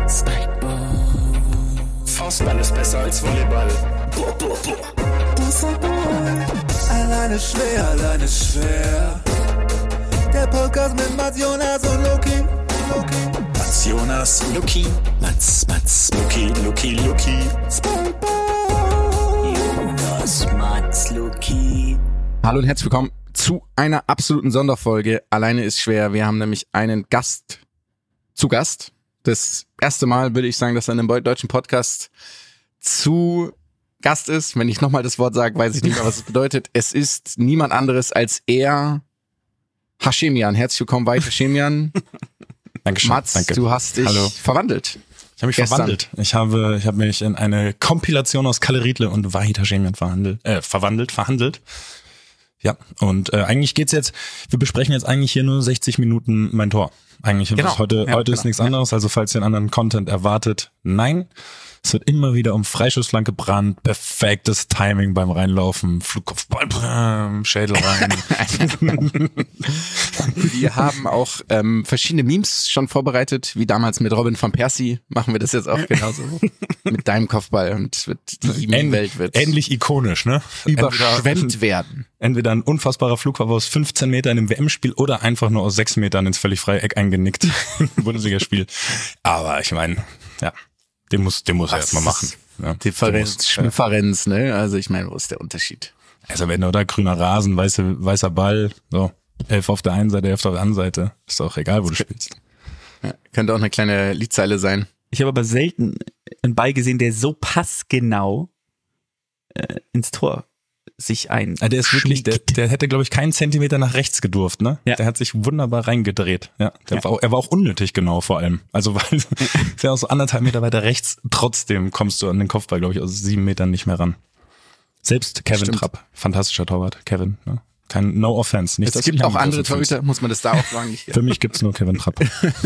Faustball ist besser als Volleyball. Alleine schwer. Der Podcast mit Mats, Jonas und Loki. Mats, Jonas, Loki. Mats, Loki. Jonas, Mats, Loki. Hallo und herzlich willkommen zu einer absoluten Sonderfolge. Alleine ist schwer. Wir haben nämlich einen Gast zu Gast. Das erste Mal würde ich sagen, dass er in einem deutschen Podcast zu Gast ist. Wenn ich nochmal das Wort sage, weiß ich nicht mehr, was es bedeutet. Es ist niemand anderes als er, Hashemian. Herzlich willkommen bei Hashemian. Dankeschön. Mats, danke. Du hast dich verwandelt. Ich habe mich verwandelt. Ich habe mich in eine Kompilation aus Kalle Riedle und Wahid Hashemian verhandelt. Ja, und eigentlich geht's jetzt, wir besprechen jetzt eigentlich hier nur 60 Minuten mein Tor. Eigentlich genau. Heute ist nichts anderes, also falls ihr einen anderen Content erwartet, nein. Es wird immer wieder um Freischussflanke, Brand, perfektes Timing beim Reinlaufen, Flugkopfball, Schädel rein. Wir haben auch verschiedene Memes schon vorbereitet, wie damals mit Robin van Persie. Machen wir das jetzt auch genauso mit deinem Kopfball und die Meme-Welt wird ähnlich ikonisch, ne? überschwemmt werden. Entweder ein unfassbarer Flugkopf aus 15 Metern im WM-Spiel oder einfach nur aus 6 Metern ins völlig freie Eck eingenickt im Bundesligaspiel. Aber ich meine, ja, den muss er erstmal machen. Ja, Differenz, ne? Also ich meine, wo ist der Unterschied? Also wenn oder grüner Rasen, weißer Ball, so 11 auf der einen Seite, 11 auf der anderen Seite, ist doch egal, wo du spielst. Ja, könnte auch eine kleine Liedzeile sein. Ich habe aber selten einen Ball gesehen, der so passgenau ins Tor sich ein. Der ist wirklich, der hätte, glaube ich, keinen Zentimeter nach rechts gedurft, ne? Ja. Der hat sich wunderbar reingedreht. Ja, er war auch unnötig genau vor allem. Also weil es wäre auch so 1,5 Meter weiter rechts, trotzdem kommst du an den Kopfball, glaube ich, aus 7 Metern nicht mehr ran. Selbst Kevin Trapp, fantastischer Torwart, Kevin. Ne? Kein No Offense. Nicht, es gibt auch andere Torhüter, muss man das da auch sagen. Für mich gibt's nur Kevin Trapp.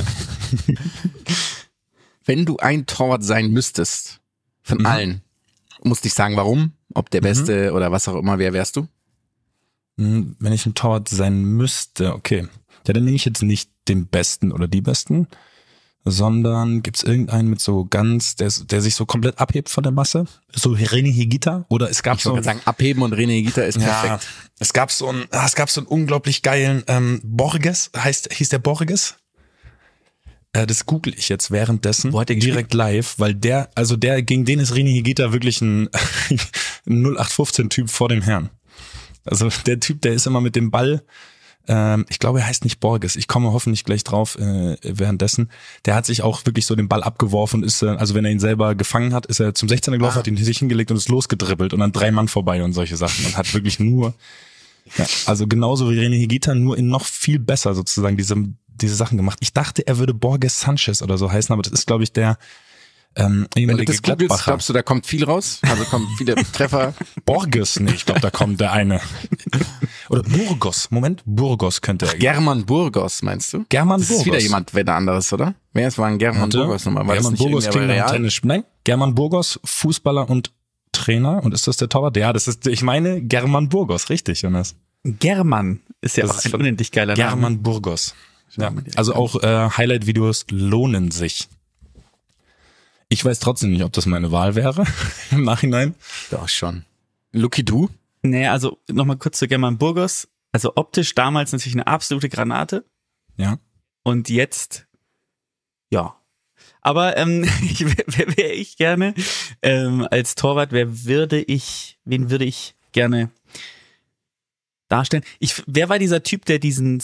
Wenn du ein Torwart sein müsstest, von allen, musst nicht sagen, warum, ob der Beste oder was auch immer, wer wärst du? Wenn ich ein Torwart sein müsste, okay. Ja, dann nehme ich jetzt nicht den Besten oder die Besten, sondern gibt's irgendeinen mit so ganz, der sich so komplett abhebt von der Masse? So René Higuita? Oder es gab ich würde sagen, abheben und René Higuita ist perfekt. Ja, es gab so einen unglaublich geilen Borges, hieß der Borges? Das google ich jetzt währenddessen direkt live, weil der gegen den ist René Higuita wirklich ein 0815-Typ vor dem Herrn. Also der Typ, der ist immer mit dem Ball, ich glaube, er heißt nicht Borges, ich komme hoffentlich gleich drauf währenddessen, der hat sich auch wirklich so den Ball abgeworfen und ist, also wenn er ihn selber gefangen hat, ist er zum 16er gelaufen, hat ihn sich hingelegt und ist losgedribbelt und dann 3 Mann vorbei und solche Sachen und hat wirklich nur, ja, also genauso wie René Higuita, nur in noch viel besser sozusagen diese Sachen gemacht. Ich dachte, er würde Borges Sanchez oder so heißen, aber das ist, glaube ich, der Wenn du das googelst, glaubst du, da kommt viel raus? Also kommen viele Treffer? Borges? Nee, ich glaube, da kommt der eine. Oder Burgos. Moment, Burgos könnte er. German Burgos, meinst du? German das Burgos. ist wieder jemand, wer da anderes, oder? Wer ist, war ein German Burgos nochmal? War German das nicht Burgos klingt nach Tennis. Nein, German Burgos, Fußballer und Trainer. Und ist das der Torwart? Ja, ich meine German Burgos, richtig, Jonas. German ist ja auch ein unendlich geiler Name. German Burgos. Ja, also auch Highlight-Videos lohnen sich. Ich weiß trotzdem nicht, ob das meine Wahl wäre im Nachhinein. Doch schon. Lucky, du? Nee, also nochmal kurz zu German Burgos. Also optisch damals natürlich eine absolute Granate. Ja. Und jetzt, ja. Aber wer wäre ich gerne als Torwart? Wen würde ich gerne darstellen? Wer war dieser Typ, der diesen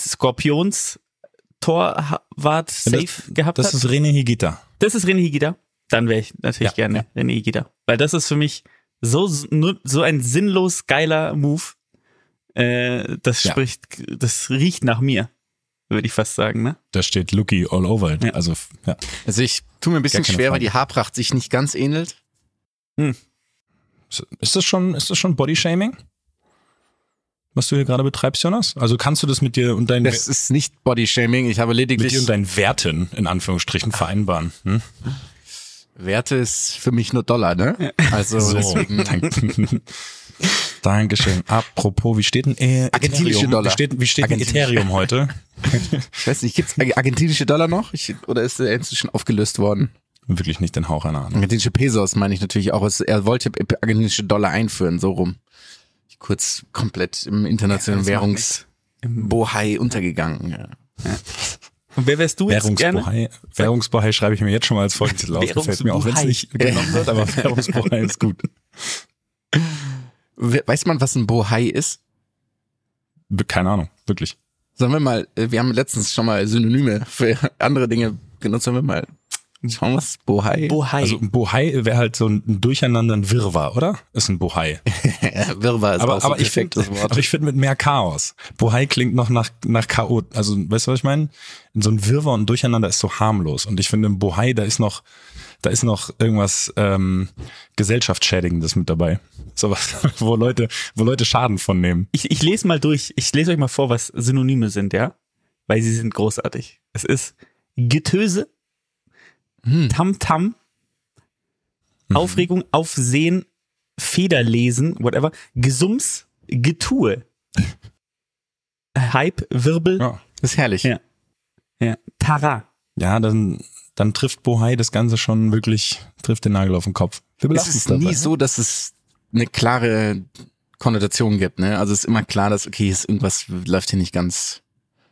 Skorpions-Torwart-Safe gehabt hat? Das ist René Higuita. Das ist René Higuita. Dann wäre ich natürlich gerne René Higuita. Weil das ist für mich so ein sinnlos geiler Move. Das riecht nach mir, würde ich fast sagen, ne? Da steht Lucky all over it. Ja. Also ich tue mir ein bisschen schwer, Frage. weil die Haarpracht sich nicht ganz ähnelt. Ist das schon Bodyshaming? Was du hier gerade betreibst, Jonas? Also kannst du das mit dir und deinen Das ist nicht Bodyshaming, ich habe lediglich mit dir und deinen Werten in Anführungsstrichen vereinbaren. Werte ist für mich nur Dollar, ne? Also So, deswegen. Dankeschön. Apropos, wie steht denn Argentinische Ethereum? Dollar. Wie steht denn Ethereum heute? Ich weiß nicht, gibt's argentinische Dollar noch? Oder ist der inzwischen aufgelöst worden? wirklich nicht den Hauch einer Ahnung. Argentinische Pesos meine ich natürlich auch. Er wollte argentinische Dollar einführen, so rum. Kurz komplett im internationalen Währungsbohai untergegangen. Ja. Und wer wärst du jetzt gerne? Währungsbohai schreibe ich mir jetzt schon mal als Folgentitel auf. Gefällt mir auch, wenn es nicht genommen wird, aber Währungsbohai ist gut. Weiß man, was ein Bohai ist? Keine Ahnung, wirklich. Sollen wir mal, wir haben letztens schon mal Synonyme für andere Dinge genutzt, sollen wir mal schauen, was Bohai? Also ein Bohai wäre halt so ein Durcheinander, ein Wirrwarr, oder? Ist ein Bohai. Wirrwarr ist auch so ein perfektes Wort. Aber ich finde mit mehr Chaos. Bohai klingt noch nach Chaot. Also, weißt du, was ich meine? So ein Wirrwarr und Durcheinander ist so harmlos. Und ich finde im Bohai, da ist noch irgendwas gesellschaftsschädigendes mit dabei. Sowas, wo Leute Schaden von nehmen. Ich lese mal durch. Ich lese euch mal vor, was Synonyme sind, ja? Weil sie sind großartig. Es ist Getöse, Tamtam, Aufregung, Aufsehen, Federlesen, whatever, Gesums, Getue, Hype, Wirbel. Ja, ist herrlich. Ja. Tara. Ja, dann trifft Bohai das Ganze schon wirklich, trifft den Nagel auf den Kopf. Es ist nie so, dass es eine klare Konnotation gibt, ne? Also es ist immer klar, dass, okay, irgendwas läuft hier nicht ganz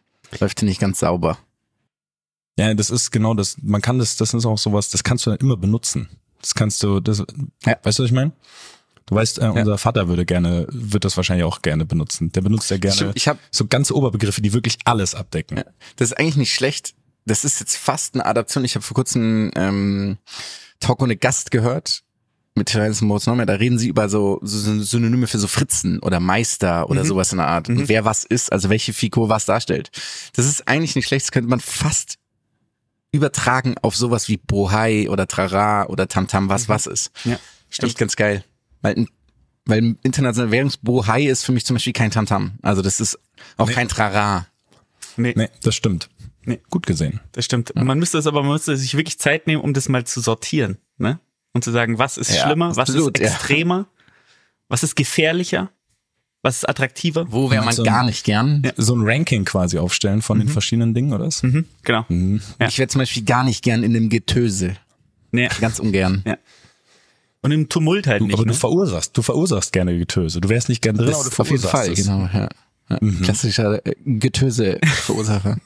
sauber. Ja, das ist genau das, das ist auch sowas, das kannst du dann immer benutzen. Weißt du, was ich meine? Du weißt, unser Vater wird das wahrscheinlich auch gerne benutzen. Der benutzt ja gerne so ganze Oberbegriffe, die wirklich alles abdecken. Ja, das ist eigentlich nicht schlecht. Das ist jetzt fast eine Adaption. Ich habe vor kurzem Talk ohne Gast gehört mit Therese Moritz Neumann. Da reden sie über so Synonyme für so Fritzen oder Meister oder sowas in der Art. Und wer was ist, also welche Figur was darstellt. Das ist eigentlich nicht schlecht. Das könnte man fast übertragen auf sowas wie Bohai oder Trara oder Tamtam, was ist. Ja, stimmt. Echt ganz geil. Weil internationale Währungsbohai ist für mich zum Beispiel kein Tamtam. Also das ist auch kein Trara. Nee, das stimmt. Nee. Gut gesehen. Das stimmt. Ja. Man müsste sich wirklich Zeit nehmen, um das mal zu sortieren, ne? Und zu sagen, was ist schlimmer, was ist extremer, was ist gefährlicher, was ist attraktiver. Wo wäre man gar nicht gern? Ja. So ein Ranking quasi aufstellen von den verschiedenen Dingen, oder? Genau. Ja. Ich wäre zum Beispiel gar nicht gern in dem Getöse. Nee. Ganz ungern. Ja. Und im Tumult halt nicht. Aber du verursachst gerne Getöse. Du wärst nicht gern drin, aber du auf jeden Fall, genau, ja. Klassischer Getöse-Verursacher.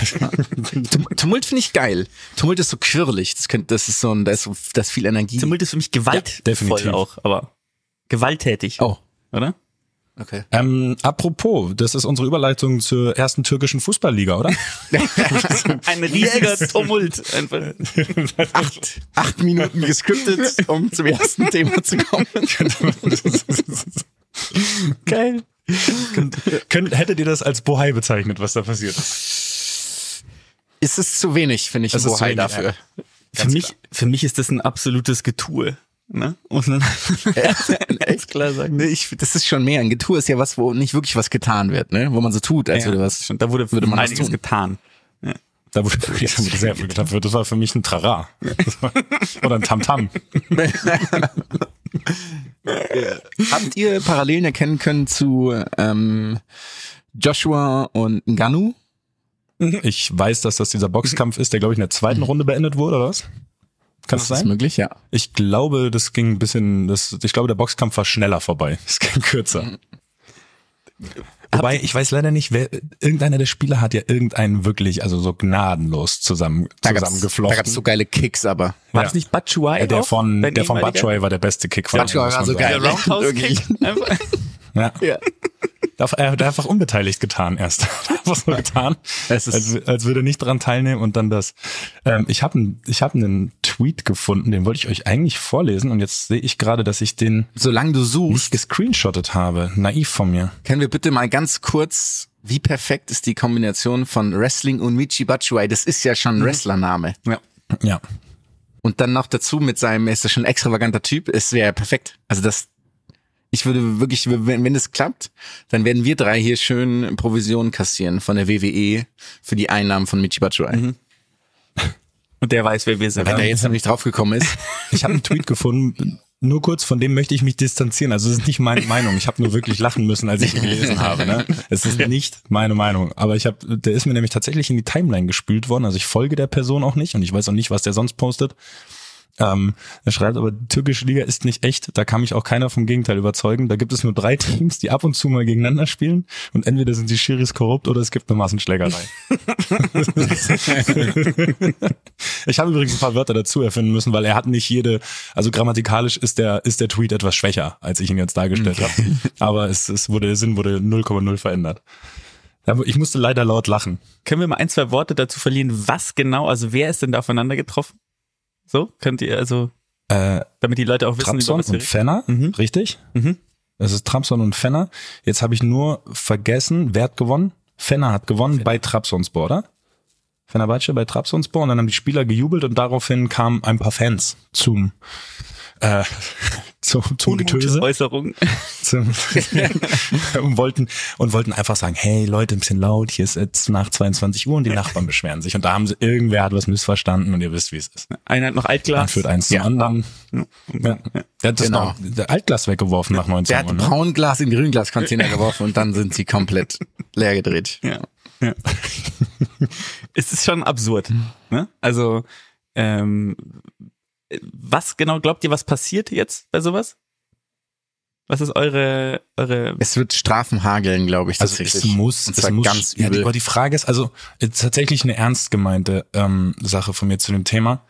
Tumult finde ich geil. Tumult ist so quirlig. Da ist viel Energie. Tumult ist für mich gewaltvoll auch, aber gewalttätig. Oh. Oder? Okay. Apropos, das ist unsere Überleitung zur ersten türkischen Fußballliga, oder? Ein riesiger Tumult. Einfach. 8 Minuten gescriptet, um zum ersten Thema zu kommen. Geil. Hättet ihr das als Bohai bezeichnet, was da passiert ist? Ist es zu wenig, finde ich, ein Bohai dafür. Für mich ist das ein absolutes Getue. Ne? Und dann echt klar sagen. Nee, das ist schon mehr. Ein Getue ist ja was, wo nicht wirklich was getan wird, ne? Wo man so tut, als würde was. Da würde man einiges getan. Ja. Da wurde sehr viel getan. Das war für mich ein Trara. Oder ein Tamtam. Habt ihr Parallelen erkennen können zu Joshua und Ngannou? Ich weiß, dass das dieser Boxkampf ist, der, glaube ich, in der zweiten Runde beendet wurde, oder was? Kann das sein? Ist möglich, ja. Ich glaube, das ging ein bisschen, ich glaube, der Boxkampf war schneller vorbei. Es ging kürzer. Wobei, ich weiß leider nicht, irgendeiner der Spieler hat ja irgendeinen wirklich, also so gnadenlos zusammengeflochten. Da gab's so geile Kicks, aber. War das nicht Batshuayi? Ja, der von Batshuayi war der beste Kick. Batshuayi war so geil. Der Roundhouse-Kick. Ja. Er hat einfach unbeteiligt getan erst. Einfach so getan, als würde er nicht dran teilnehmen und dann das. Ich habe einen Tweet gefunden, den wollte ich euch eigentlich vorlesen und jetzt sehe ich gerade, dass ich den solange du suchst nicht gescreenshottet habe. Naiv von mir. Können wir bitte mal ganz kurz, wie perfekt ist die Kombination von Wrestling und Michi Batshuayi? Das ist ja schon ein Wrestlername. Ja. Und dann noch dazu mit seinem, er ist ja schon ein extravaganter Typ, es wäre perfekt. Also ich würde wirklich, wenn es klappt, dann werden wir 3 hier schön Provisionen kassieren von der WWE für die Einnahmen von Michi Batshuayi. Und der weiß, wer wir sind. Wenn der jetzt noch nicht draufgekommen ist. Ich habe einen Tweet gefunden, nur kurz, von dem möchte ich mich distanzieren. Also es ist nicht meine Meinung. Ich habe nur wirklich lachen müssen, als ich ihn gelesen habe. Ne? Es ist nicht meine Meinung. Aber der ist mir nämlich tatsächlich in die Timeline gespült worden. Also ich folge der Person auch nicht und ich weiß auch nicht, was der sonst postet. Er schreibt aber, die türkische Liga ist nicht echt, da kann mich auch keiner vom Gegenteil überzeugen. Da gibt es nur 3 Teams, die ab und zu mal gegeneinander spielen und entweder sind die Schiris korrupt oder es gibt eine Massenschlägerei. Ich habe übrigens ein paar Wörter dazu erfinden müssen, weil er hat nicht also grammatikalisch ist der Tweet etwas schwächer, als ich ihn jetzt dargestellt habe. Aber der Sinn wurde 0,0 verändert. Ich musste leider laut lachen. Können wir mal 1, 2 Worte dazu verlieren, was genau, also wer ist denn da aufeinander getroffen? So, könnt ihr damit die Leute auch wissen, Trabzon über was wir und Fenner, richtig? Mhm. Das ist Trabzon und Fenner. Jetzt habe ich nur vergessen, wer hat gewonnen? Fenner hat gewonnen bei Trabzonspor, oder? Fenerbahce bei Trabzonspor und dann haben die Spieler gejubelt und daraufhin kamen ein paar Fans zum Getöse. Äußerung. und wollten einfach sagen, hey Leute, ein bisschen laut, hier ist jetzt nach 22 Uhr und die Nachbarn beschweren sich. Und da haben irgendwer hat was missverstanden und ihr wisst, wie es ist. Einer hat noch Altglas. Dann führt eins zum anderen. Ja. Der hat der Altglas weggeworfen nach 19 Uhr. Der hat ne? Braunglas in Grünglas-Container geworfen und dann sind sie komplett leer gedreht. Ja. Es ist schon absurd. Ne? Also, was genau glaubt ihr, was passiert jetzt bei sowas? Was ist eure? Es wird Strafen hageln, glaube ich. Also es muss ganz übel. Ja, aber die Frage ist, also tatsächlich eine ernst gemeinte Sache von mir zu dem Thema.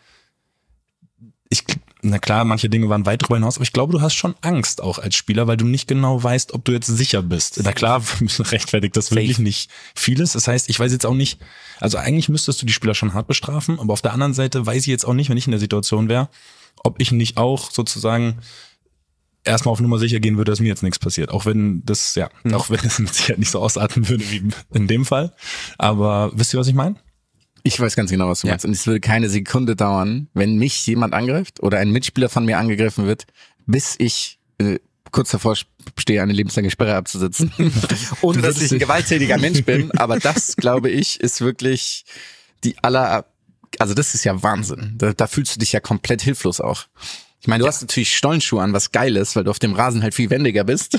Na klar, manche Dinge waren weit darüber hinaus, aber ich glaube, du hast schon Angst auch als Spieler, weil du nicht genau weißt, ob du jetzt sicher bist. Na klar, rechtfertigt das wirklich nicht vieles. Das heißt, ich weiß jetzt auch nicht, also eigentlich müsstest du die Spieler schon hart bestrafen, aber auf der anderen Seite weiß ich jetzt auch nicht, wenn ich in der Situation wäre, ob ich nicht auch sozusagen erstmal auf Nummer sicher gehen würde, dass mir jetzt nichts passiert. Auch wenn das, auch wenn es mit Sicherheit nicht so ausarten würde wie in dem Fall. Aber wisst ihr, was ich meine? Ich weiß ganz genau, was du meinst. Und es würde keine Sekunde dauern, wenn mich jemand angreift oder ein Mitspieler von mir angegriffen wird, bis ich kurz davor stehe, eine lebenslange Sperre abzusitzen. Ohne dass ich ein gewalttätiger Mensch bin. Aber das, glaube ich, ist wirklich also das ist ja Wahnsinn. Da fühlst du dich ja komplett hilflos auch. Ich meine, du hast natürlich Stollenschuhe an, was geil ist, weil du auf dem Rasen halt viel wendiger bist.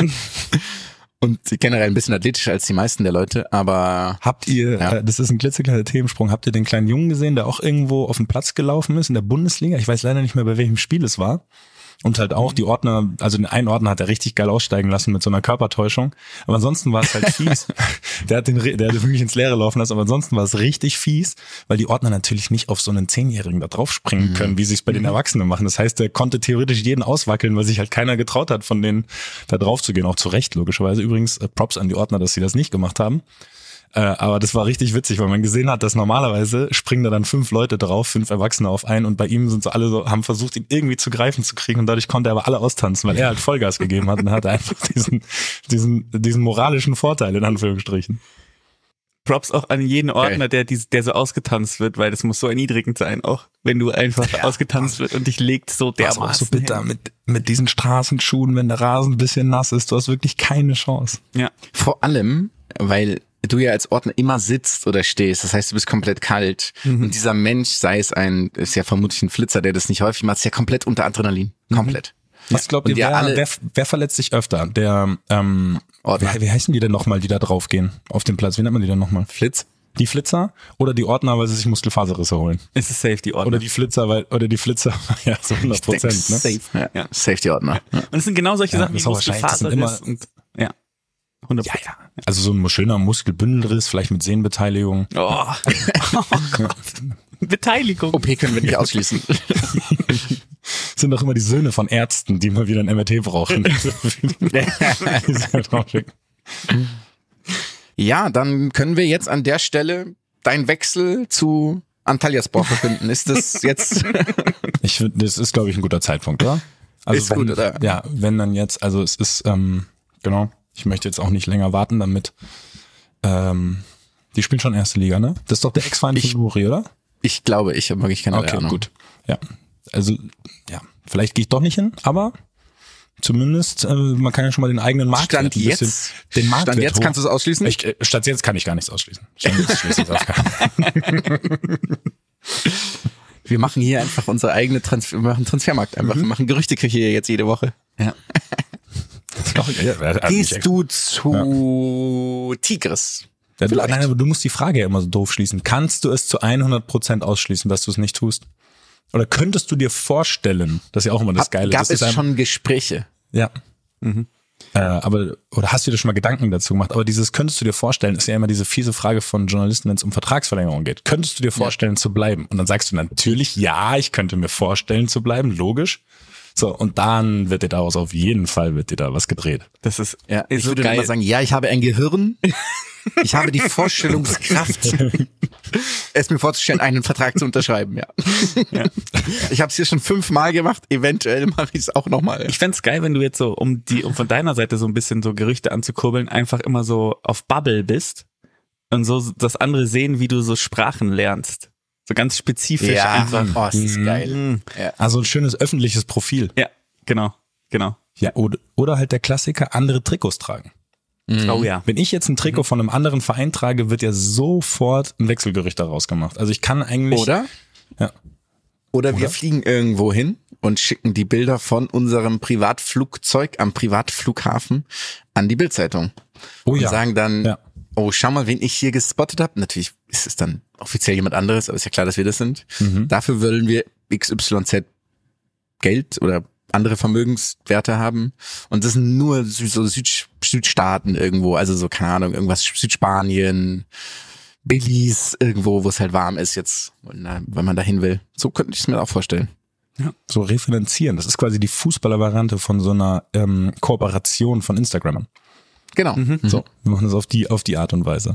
Und generell ein bisschen athletischer als die meisten der Leute, aber... Habt ihr, das ist ein klitzekleiner Themensprung, habt ihr den kleinen Jungen gesehen, der auch irgendwo auf den Platz gelaufen ist in der Bundesliga? Ich weiß leider nicht mehr, bei welchem Spiel es war. Und halt auch die Ordner, also den einen Ordner hat er richtig geil aussteigen lassen mit so einer Körpertäuschung. Aber ansonsten war es halt fies. Der hat wirklich ins Leere laufen lassen, aber ansonsten war es richtig fies, weil die Ordner natürlich nicht auf so einen 10-Jährigen da drauf springen können, wie sie es bei den Erwachsenen machen. Das heißt, der konnte theoretisch jeden auswackeln, weil sich halt keiner getraut hat, von denen da drauf zu gehen. Auch zu Recht, logischerweise. Übrigens, Props an die Ordner, dass sie das nicht gemacht haben. Aber das war richtig witzig, weil man gesehen hat, dass normalerweise springen da dann 5 Leute drauf, 5 Erwachsene auf einen und bei ihm sind so alle so, haben versucht, ihn irgendwie zu greifen zu kriegen und dadurch konnte er aber alle austanzen, weil er halt Vollgas gegeben hat und hatte einfach diesen moralischen Vorteil in Anführungsstrichen. Props auch an jeden Ordner, der so ausgetanzt wird, weil das muss so erniedrigend sein, auch wenn du einfach ausgetanzt wird und dich legt so dermaßen. Das ist auch so bitter mit diesen Straßenschuhen, wenn der Rasen ein bisschen nass ist, du hast wirklich keine Chance. Ja. Vor allem, weil du ja als Ordner immer sitzt oder stehst, das heißt, du bist komplett kalt und dieser Mensch, ist ja vermutlich ein Flitzer, der das nicht häufig macht, ist ja komplett unter Adrenalin. Komplett. Was glaubt ihr, wer verletzt sich öfter? Der, wie heißen die denn nochmal, die da draufgehen auf dem Platz? Wie nennt man die denn nochmal? Flitz? Die Flitzer oder die Ordner, weil sie sich Muskelfaserrisse holen? Es ist safe, die Ordner. Oder die Flitzer, ja, so 100%. Ne? Safe, ja. Safe die Ordner. Ja. Und es sind genau solche Sachen wie Muskelfaserriss und 100%. Ja. Also so ein schöner Muskelbündelriss, vielleicht mit Sehnenbeteiligung. Oh Gott. Beteiligung. OP können wir nicht ausschließen. Sind doch immer die Söhne von Ärzten, die mal wieder ein MRT brauchen. Ja, dann können wir jetzt an der Stelle deinen Wechsel zu Antalyaspor verkünden. Ist das jetzt... Ich finde, das ist, glaube ich, ein guter Zeitpunkt, oder? Also ist gut, oder? Ja, wenn dann jetzt, also es ist, genau, ich möchte jetzt auch nicht länger warten, damit die spielen schon erste Liga, ne? Das ist doch der Ex-Verein von Nuri, oder? Ich glaube, ich habe wirklich keine Ahnung. Okay, gut. Ja, also, ja, vielleicht gehe ich doch nicht hin, aber zumindest, man kann ja schon mal den eigenen Marktwert Stand jetzt kannst du es ausschließen? Stand jetzt kann ich gar nichts ausschließen. Stand jetzt schließe ich es auf. Wir machen hier einfach unsere eigene wir machen Transfermarkt einfach. Wir machen Gerüchteküche hier jetzt jede Woche. Ja. Gehst du zu Tigris? Ja, nein, aber du musst die Frage ja immer so doof schließen. Kannst du es zu 100% ausschließen, dass du es nicht tust? Oder könntest du dir vorstellen, das ist ja auch immer das Geile. Gab das es schon Gespräche? Ja. Aber, oder hast du dir schon mal Gedanken dazu gemacht? Aber dieses könntest du dir vorstellen, ist ja immer diese fiese Frage von Journalisten, wenn es um Vertragsverlängerung geht. Könntest du dir vorstellen zu bleiben? Und dann sagst du natürlich, ja, ich könnte mir vorstellen zu bleiben, logisch. So, und dann wird dir daraus auf jeden Fall was gedreht. Das ist, Ja, ich so würde geil. immer sagen, ja, ich habe ein Gehirn. Ich habe die Vorstellungskraft, es mir vorzustellen, einen Vertrag zu unterschreiben, ja. Ich habe es hier schon 5-mal gemacht, eventuell mache ich es auch nochmal. Ich fänd's geil, wenn du jetzt so, um von deiner Seite so ein bisschen so Gerüchte anzukurbeln, einfach immer so auf Bubble bist und so das andere sehen, wie du so Sprachen lernst. So ganz spezifisch einfach. Oh, das ist geil. Ja. Also ein schönes öffentliches Profil. Ja, genau. Ja, oder halt der Klassiker, andere Trikots tragen. Oh ja. Wenn ich jetzt ein Trikot von einem anderen Verein trage, wird ja sofort ein Wechselgerücht daraus gemacht. Also ich kann eigentlich... Oder? Ja. Oder wir fliegen irgendwo hin und schicken die Bilder von unserem Privatflugzeug am Privatflughafen an die Bildzeitung. Oh Und ja. sagen dann, Ja. oh, schau mal, wen ich hier gespottet habe. Natürlich ist es dann offiziell jemand anderes, aber ist ja klar, dass wir das sind. Dafür wollen wir XYZ Geld oder andere Vermögenswerte haben. Und das sind nur so Südstaaten irgendwo, also so, keine Ahnung, irgendwas Südspanien, Belize, irgendwo, wo es halt warm ist jetzt, wenn man dahin will. So könnte ich es mir auch vorstellen. Ja. So refinanzieren. Das ist quasi die Fußballer-Variante von so einer Kooperation von Instagramern. Genau. So, wir machen das auf die Art und Weise.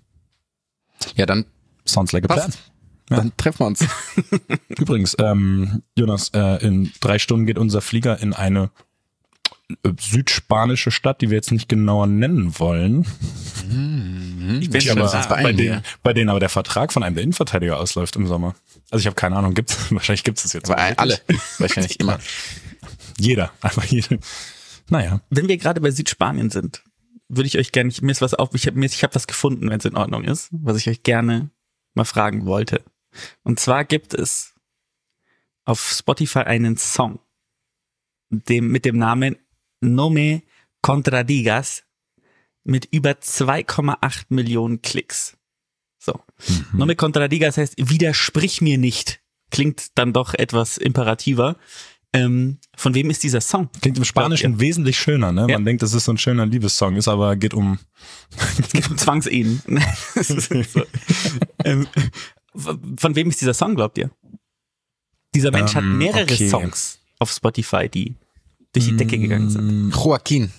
Ja, dann Sounds like a plan. passt. Dann treffen wir uns. Übrigens, Jonas, in 3 Stunden geht unser Flieger in eine südspanische Stadt, die wir jetzt nicht genauer nennen wollen. Ich bin aber schon Bei denen aber der Vertrag von einem der Innenverteidiger ausläuft im Sommer. Also ich habe keine Ahnung, wahrscheinlich gibt's es jetzt. Aber alle, wahrscheinlich immer. Jeder, einfach jeder. Naja. Wenn wir gerade bei Südspanien sind, würde ich euch gerne, mir ist was auf, ich habe was gefunden, wenn es in Ordnung ist, was ich euch gerne mal fragen wollte. Und zwar gibt es auf Spotify einen Song, mit dem Namen No Me Contradigas mit über 2,8 Millionen Klicks. So. No Me Contradigas heißt, widersprich mir nicht. Klingt dann doch etwas imperativer. Von wem ist dieser Song? Klingt im Spanischen wesentlich schöner, ne? Ja. Man denkt, das ist so ein schöner Liebessong, ist aber geht um Zwangsehen. Das ist so. Von wem ist dieser Song, glaubt ihr? Dieser Mensch hat mehrere Songs auf Spotify, die durch die Decke gegangen sind. Joaquin.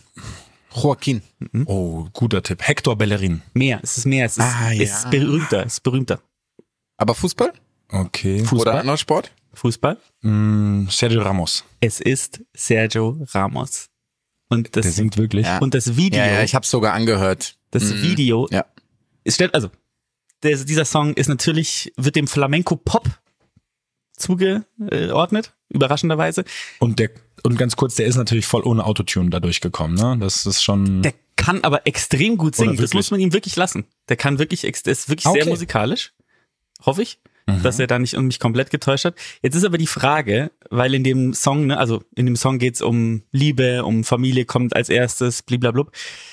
Oh, guter Tipp. Hector Bellerin. Es ist berühmter, es ist berühmter. Aber Fußball? Okay. Oder anderer Sport? Fußball? Sergio Ramos. Es ist Sergio Ramos. Und Der das, singt wirklich. Ja. und das Video, Ja, ich habe sogar angehört. Video, Ja. dieser Song ist natürlich, wird dem Flamenco-Pop zugeordnet, überraschenderweise. Und ganz kurz, der ist natürlich voll ohne Autotune da durchgekommen, ne? Das ist schon. Der kann aber extrem gut singen. Das wirklich? muss man ihm wirklich lassen. Der ist wirklich sehr Okay. musikalisch. Hoffe ich, dass er da nicht mich komplett getäuscht hat. Jetzt ist aber die Frage, weil in dem Song, ne, also in dem Song geht's um Liebe, um Familie kommt als erstes, bliblablub.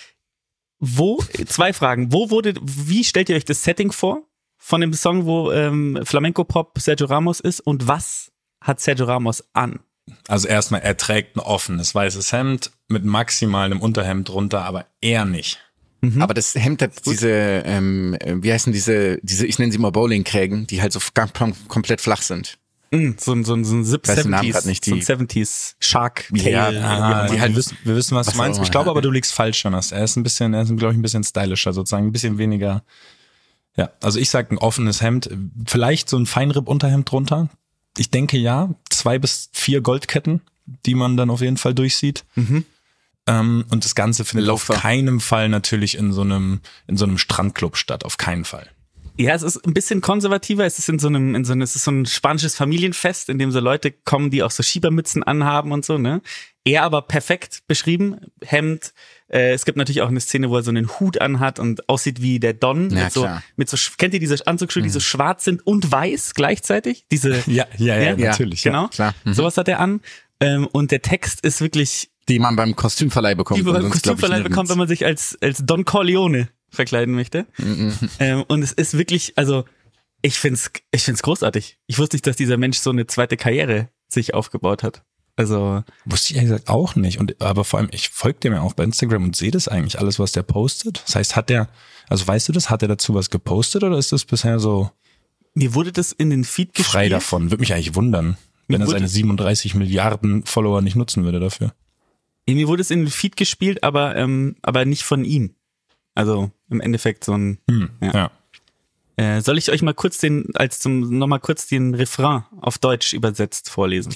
2 Fragen. Wie stellt ihr euch das Setting vor von dem Song, wo Flamenco-Pop Sergio Ramos ist, und was hat Sergio Ramos an? Also erstmal, er trägt ein offenes weißes Hemd mit maximal einem Unterhemd drunter, aber er nicht. Aber das Hemd hat diese, wie heißen diese, ich nenne sie mal Bowlingkrägen, die halt so komplett flach sind. So ein Weiß den Namen grad 70s, nicht, so ein die- 70s Shark Ja, Tail. Die halt wir wissen, was du auch meinst. immer, Ich glaube ja. aber, du liegst falsch, Jonas. Er ist, glaube ich, ein bisschen stylischer sozusagen, ein bisschen weniger. Ja, also ich sag ein offenes Hemd, vielleicht so ein Feinripp-Unterhemd drunter. Ich denke ja, 2 bis 4 Goldketten, die man dann auf jeden Fall durchsieht. Und das Ganze findet auf Loafer. keinen Fall natürlich in so einem Strandclub statt, auf keinen Fall. Ja, es ist ein bisschen konservativer. Es ist es ist so ein spanisches Familienfest, in dem so Leute kommen, die auch so Schiebermützen anhaben und so, ne? Er aber perfekt beschrieben, Hemd. Es gibt natürlich auch eine Szene, wo er so einen Hut anhat und aussieht wie der Don. Ja, mit so, kennt ihr diese Anzugsschuhe, die so schwarz sind und weiß gleichzeitig? Diese, Ja, natürlich. genau. Ja. Klar. Sowas hat er an. Und der Text ist wirklich, Die man beim Kostümverleih bekommt. die man und beim sonst, glaub ich, Kostümverleih nirgends. bekommt, wenn man sich als Don Corleone verkleiden möchte. Und es ist wirklich, also ich find's großartig. Ich wusste nicht, dass dieser Mensch so eine zweite Karriere sich aufgebaut hat. Also Wusste ich ehrlich gesagt auch nicht. Aber vor allem, ich folge dem ja auch bei Instagram und sehe das eigentlich alles, was der postet. Das heißt, weißt du das? Hat er dazu was gepostet oder ist das bisher so mir wurde das in den Feed gespielt. frei davon? Würde mich eigentlich wundern, wenn er seine 37 Milliarden Follower nicht nutzen würde dafür. Mir wurde es in den Feed gespielt, aber nicht von ihm. Also im Endeffekt so ein. Ja. Soll ich euch mal kurz nochmal kurz den Refrain auf Deutsch übersetzt vorlesen?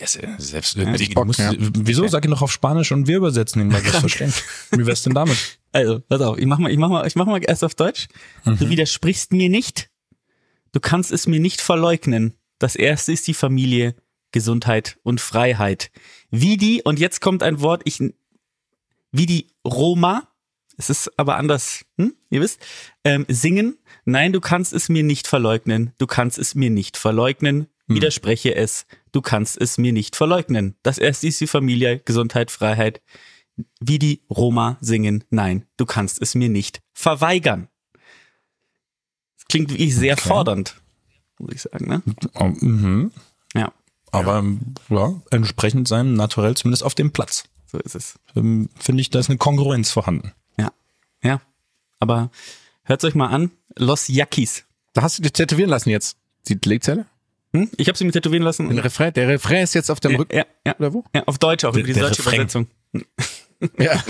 Wieso? Sag ihn doch auf Spanisch und wir übersetzen ihn, weil wir es verstehen. Wie wär's denn damit? Also, pass auf, ich mach mal erst auf Deutsch. Du widersprichst mir nicht. Du kannst es mir nicht verleugnen. Das erste ist die Familie, Gesundheit und Freiheit. Und jetzt kommt ein Wort, wie die Roma, es ist aber anders, ihr wisst, singen. Nein, du kannst es mir nicht verleugnen. Du kannst es mir nicht verleugnen. Widerspreche es. Du kannst es mir nicht verleugnen. Das erste ist die Familie, Gesundheit, Freiheit. Wie die Roma singen. Nein, du kannst es mir nicht verweigern. Das klingt wirklich sehr fordernd, muss ich sagen, ne? Ja. Aber ja, entsprechend seinem Naturell, zumindest auf dem Platz. So ist es. Finde ich, da ist eine Kongruenz vorhanden. Ja. Aber hört's euch mal an. Los Yaquis. Da hast du dich tätowieren lassen jetzt. Die Legzelle? Ich habe sie mir tätowieren lassen. Der Refrain ist jetzt auf dem Rücken. Ja. Oder wo? Ja, auf Deutsch auch, über die Der deutsche Refrain. Übersetzung. Ja.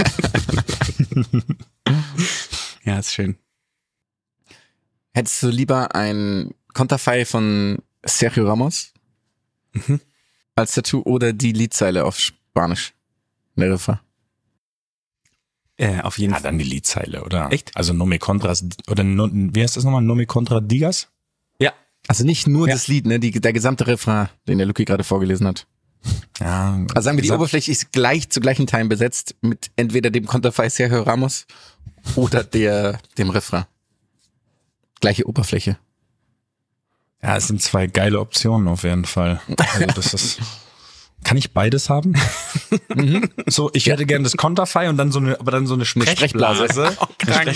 Ja, ist schön. Hättest du lieber ein Konterfei von Sergio Ramos als Tattoo oder die Liedzeile auf Spanisch? Der Refrain. Auf jeden Fall. Dann die Liedzeile, oder? Echt? Also No Me Contras, oder wie heißt das nochmal? No Me Contra Digas? Ja. Also nicht nur das Lied, ne? Der gesamte Refrain, den der Luki gerade vorgelesen hat. Ja. Also sagen wir, die Oberfläche ist zu gleichen Teilen besetzt mit entweder dem Konterfei Sergio Ramos oder dem Refrain. Gleiche Oberfläche. Ja, es sind zwei geile Optionen auf jeden Fall. Also das ist. Kann ich beides haben? So, ich hätte gerne das Konterfei und dann so eine Sprechblase. Krank.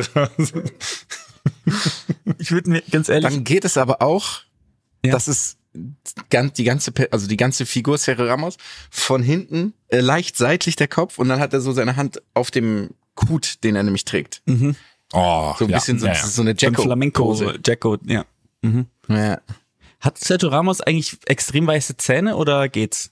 Ich würde mir ganz ehrlich. Dann geht es aber auch, dass es die ganze Figur Sergio Ramos von hinten leicht seitlich der Kopf und dann hat er so seine Hand auf dem Hut, den er nämlich trägt. Oh, So ein bisschen so eine Flamenco, Jacko-Pose. Jacko, ja. Ja. Hat Sergio Ramos eigentlich extrem weiße Zähne oder geht's?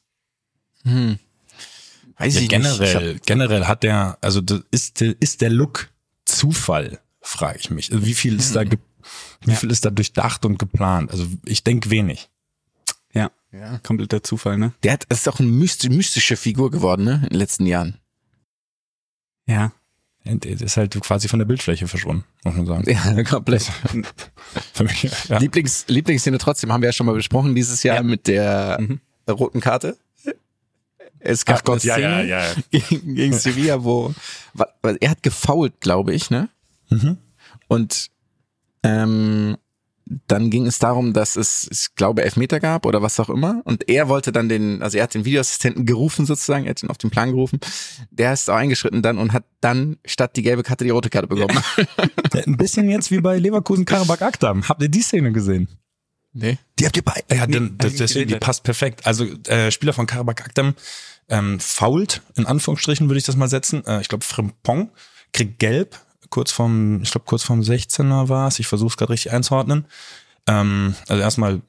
Weiß Ja, ich nicht. generell hat der, also ist der Look Zufall, frage ich mich. Also wie viel ist da durchdacht und geplant? Also ich denke wenig. Ja. Ja. Kompletter Zufall, ne? Das ist auch eine mystische Figur geworden, ne? In den letzten Jahren. Ja. Der ist halt quasi von der Bildfläche verschwunden, muss man sagen. Ja, komplett. Für mich, ja. Lieblingsszene trotzdem haben wir ja schon mal besprochen dieses Jahr mit der roten Karte. Es gab eine Szene gegen Sevilla, weil er hat gefoult, glaube ich, ne? Und dann ging es darum, dass ich glaube, Elfmeter gab oder was auch immer. Und er wollte dann er hat den Videoassistenten gerufen sozusagen, er hat ihn auf den Plan gerufen. Der ist auch eingeschritten dann und hat dann statt die gelbe Karte die rote Karte bekommen. Ein bisschen jetzt wie bei Leverkusen Karabakh Akdam. Habt ihr die Szene gesehen? Nee. Die habt ihr bei. Ja, deswegen, die passt perfekt. Also Spieler von Karabakh Akdam foult, in Anführungsstrichen würde ich das mal setzen. Ich glaube, Frimpong kriegt gelb. Kurz vorm 16er war es. Ich versuche es gerade richtig einzuordnen. Also erstmal,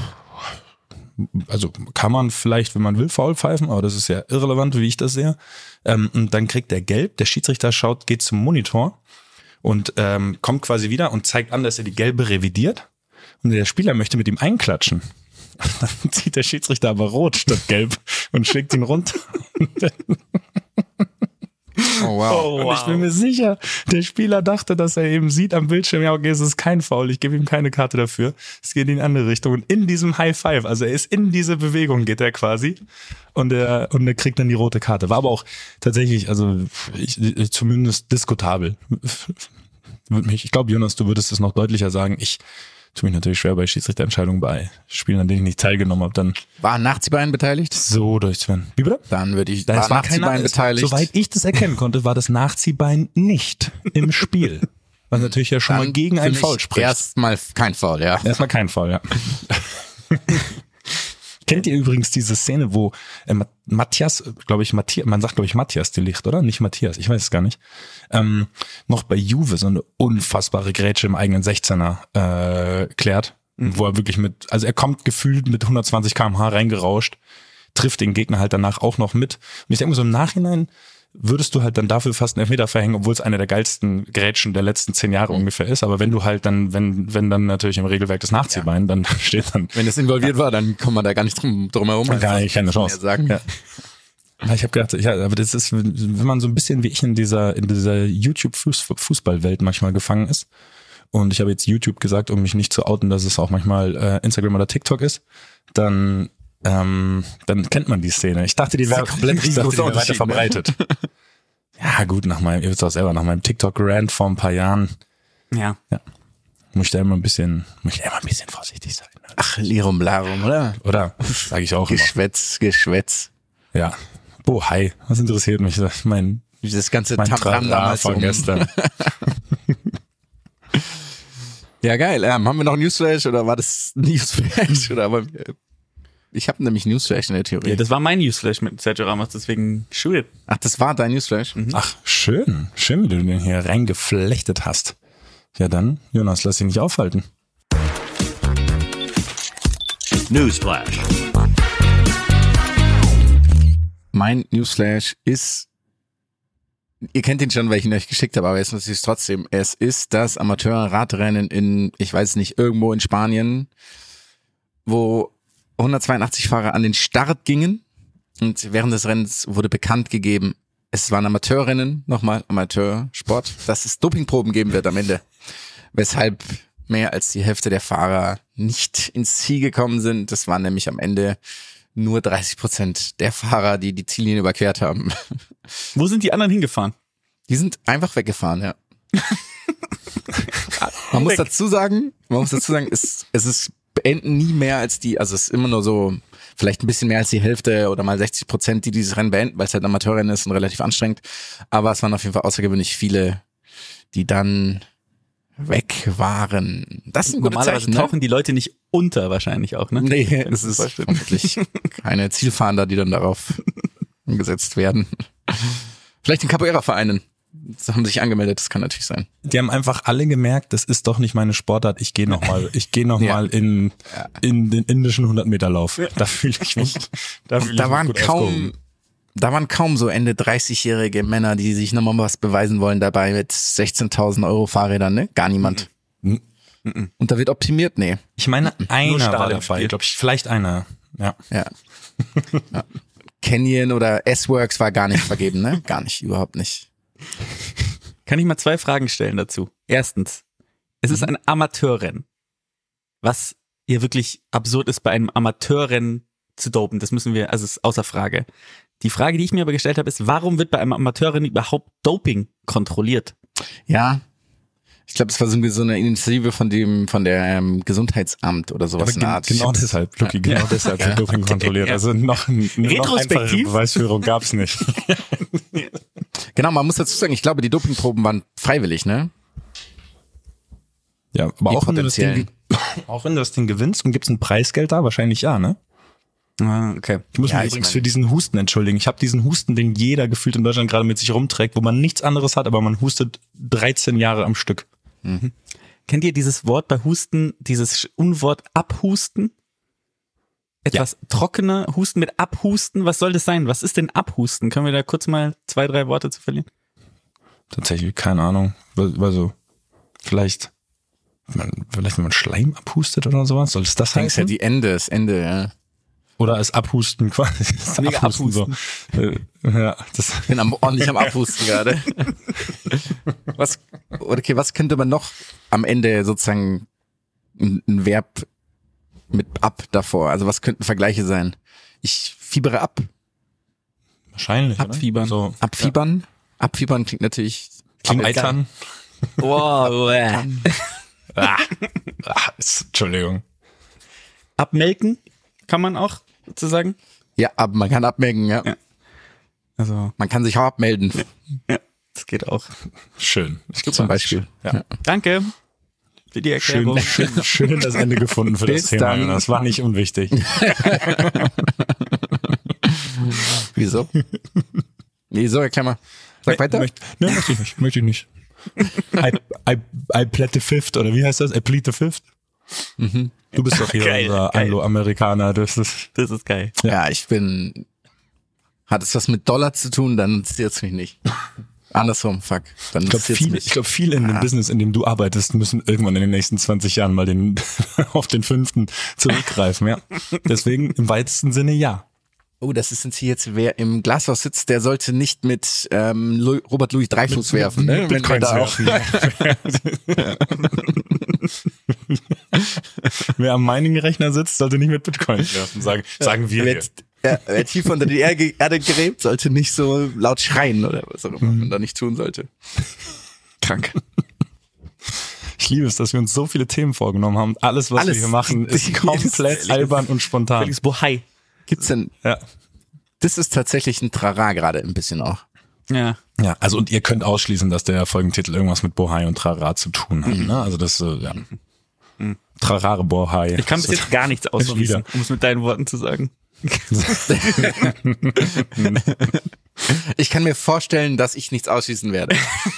also kann man vielleicht, wenn man will, faul pfeifen, aber das ist ja irrelevant, wie ich das sehe. Und dann kriegt er gelb. Der Schiedsrichter geht zum Monitor und kommt quasi wieder und zeigt an, dass er die gelbe revidiert. Und der Spieler möchte mit ihm einklatschen. Dann zieht der Schiedsrichter aber rot statt gelb und schlägt ihn runter. Oh wow. Und ich bin mir sicher, der Spieler dachte, dass er eben sieht am Bildschirm, ja, okay, es ist kein Foul, ich gebe ihm keine Karte dafür. Es geht in die andere Richtung. Und in diesem High Five, also er ist in diese Bewegung, geht er quasi. Und er kriegt dann die rote Karte. War aber auch tatsächlich, also zumindest diskutabel. Ich glaube, Jonas, du würdest es noch deutlicher sagen. Ich tue mich natürlich schwer bei Schiedsrichterentscheidungen bei Spielen, an denen ich nicht teilgenommen habe. Dann War ein Nachziehbein beteiligt? so durchzuführen. Wie bitte? Dann würde ich, Das war Nachziehbein beteiligt. Soweit ich das erkennen konnte, war das Nachziehbein nicht im Spiel. Was natürlich ja schon mal gegen ein Foul spricht. Erstmal kein Foul, ja. Erstmal kein Foul, ja. Kennt ihr übrigens diese Szene, wo Matthias, man sagt glaube ich Matthias de Ligt, oder? Nicht Matthias, ich weiß es gar nicht. Noch bei Juve so eine unfassbare Grätsche im eigenen 16er klärt, wo er wirklich also er kommt gefühlt mit 120 km/h reingerauscht, trifft den Gegner halt danach auch noch mit. Und ich denke mir so im Nachhinein, würdest du halt dann dafür fast einen Elfmeter verhängen, obwohl es eine der geilsten Grätschen der letzten 10 Jahre ungefähr ist. Aber wenn du halt dann, wenn dann natürlich im Regelwerk das Nachziehbein, dann steht dann... Wenn das involviert war, dann kommt man da gar nicht drum herum. Gar nicht, keine Chance. Sagen. Ja. Ich habe gedacht, ja, aber das ist, wenn man so ein bisschen wie ich in dieser YouTube-Fußballwelt manchmal gefangen ist. Und ich habe jetzt YouTube gesagt, um mich nicht zu outen, dass es auch manchmal Instagram oder TikTok ist, dann kennt man die Szene. Ich dachte, die wäre komplett weiter verbreitet. Ja, gut, ihr wisst auch selber, nach meinem TikTok-Rant vor ein paar Jahren. Ja. Muss ich da immer ein bisschen vorsichtig sein. Ach, Lirum Larum, oder? Oder? Sage ich auch Geschwätz. Ja. Oh, hi. Was interessiert mich? Dieses ganze mein Tamtam damals von gestern. Ja, geil. Haben wir noch Newsflash oder war das Newsflash? Ich habe nämlich Newsflash in der Theorie. Ja, das war mein Newsflash mit Sergio Ramos, deswegen shoot it. Ach, das war dein Newsflash? Ach, schön. Schön, wie du den hier reingeflechtet hast. Ja dann, Jonas, lass dich nicht aufhalten. Newsflash. Mein Newsflash ist, ihr kennt ihn schon, weil ich ihn euch geschickt habe, aber jetzt muss ich es trotzdem. Es ist das Amateurradrennen in, ich weiß nicht, irgendwo in Spanien, wo 182 Fahrer an den Start gingen und während des Rennens wurde bekannt gegeben, es waren Amateurrennen, nochmal Amateursport, dass es Dopingproben geben wird am Ende. Weshalb mehr als die Hälfte der Fahrer nicht ins Ziel gekommen sind. Das waren nämlich am Ende nur 30% der Fahrer, die die Ziellinie überquert haben. Wo sind die anderen hingefahren? Die sind einfach weggefahren, ja. Man muss dazu sagen, es ist beenden nie mehr als also es ist immer nur so, vielleicht ein bisschen mehr als die Hälfte oder mal 60%, die dieses Rennen beenden, weil es halt ein Amateurrennen ist und relativ anstrengend. Aber es waren auf jeden Fall außergewöhnlich viele, die dann weg waren. Das ist ein gutes Normalerweise Zeichen, ne? tauchen die Leute nicht unter wahrscheinlich auch, ne? Nee, es ist vermutlich keine Zielfahnder, die dann darauf gesetzt werden. Vielleicht in Capoeira-Vereinen. Das haben sich angemeldet, das kann natürlich sein. Die haben einfach alle gemerkt, das ist doch nicht meine Sportart, ich gehe noch mal in den indischen 100-Meter-Lauf. Ja. Da fühle ich mich, da waren kaum so Ende 30-jährige Männer, die sich nochmal was beweisen wollen dabei mit 16.000 Euro Fahrrädern, ne? Gar niemand. Und da wird optimiert, nee. Ich meine, einer war dabei, glaube ich, vielleicht einer. Ja. Ja. Canyon oder S-Works war gar nicht vergeben, ne? Gar nicht, überhaupt nicht. Kann ich mal 2 Fragen stellen dazu? Erstens, es ist ein Amateurrennen. Was hier wirklich absurd ist, bei einem Amateurrennen zu dopen, das ist außer Frage. Die Frage, die ich mir aber gestellt habe, ist, warum wird bei einem Amateurrennen überhaupt Doping kontrolliert? Ja, ich glaube, es war so eine Initiative von der Gesundheitsamt oder sowas in der Art. Genau deshalb, Luki, deshalb wird Doping kontrolliert. Ja. Also noch einfache Beweisführung gab's nicht. Genau, man muss dazu sagen, ich glaube, die Dopingproben waren freiwillig, ne? Ja, aber auch wenn du das Ding gewinnst und gibt's ein Preisgeld da, wahrscheinlich ja, ne? Ah, okay. Ich muss mich übrigens für diesen Husten entschuldigen. Ich habe diesen Husten, den jeder gefühlt in Deutschland gerade mit sich rumträgt, wo man nichts anderes hat, aber man hustet 13 Jahre am Stück. Mhm. Kennt ihr dieses Wort bei Husten, dieses Unwort abhusten? Etwas trockener Husten mit abhusten? Was soll das sein? Was ist denn abhusten? Können wir da kurz mal 2, 3 Worte zu verlieren? Tatsächlich, keine Ahnung. Also, vielleicht wenn man Schleim abhustet oder sowas, soll es das heißen? Ja, das Ende, ja. Oder als Abhusten quasi. Mega Abhusten. So. Ja, das Ich bin ordentlich am Abhusten gerade. Was könnte man noch am Ende sozusagen ein Verb mit ab davor? Also was könnten Vergleiche sein? Ich fiebere ab. wahrscheinlich. Abfiebern. Oder? So, Abfiebern? Abfiebern klingt natürlich... Abeitern. Wow. Entschuldigung. Abmelken kann man auch sozusagen. Ja, aber man kann abmelden, ja. Ja. Also, Man kann sich auch abmelden, ja, das geht auch. Schön. Ich glaub, zum Beispiel. Ja. Danke für die Erklärung. Schön das Ende gefunden für das Bis Thema. dann. Das war nicht unwichtig. Wieso? Wieso, erklär mal. Sag weiter. Möchte ich nicht. I plead the fifth, oder wie heißt das? I plead the fifth? Du bist doch hier Geil, unser geil. Anglo-Amerikaner. Das ist geil. Ja, hat es was mit Dollar zu tun, dann interessiert's mich nicht. Andersrum, fuck. Dann Ich glaube, viele in dem Business, in dem du arbeitest, müssen irgendwann in den nächsten 20 Jahren mal auf den 5. zurückgreifen, ja. Deswegen im weitesten Sinne ja. Oh, das ist jetzt, wer im Glashaus sitzt, der sollte nicht mit Robert Louis Dreyfus werfen, ne? Mit Bitcoins werfen. Wer am Mining-Rechner sitzt, sollte nicht mit Bitcoins werfen, sagen wir jetzt. Wer tief unter die Erde gräbt, sollte nicht so laut schreien oder was auch immer man da nicht tun sollte. Krank. Ich liebe es, dass wir uns so viele Themen vorgenommen haben. Alles, was wir hier machen, ist komplett albern und spontan. Felix Bohai. Gibt's denn? Ja. Das ist tatsächlich ein Trara gerade ein bisschen auch. Ja. Ja, also und ihr könnt ausschließen, dass der Folgentitel irgendwas mit Bohai und Trara zu tun hat. Ne? Also das, ja. Trarare Bohai. Ich kann bis jetzt gar nichts ausschließen, um es mit deinen Worten zu sagen. Ich kann mir vorstellen, dass ich nichts ausschließen werde.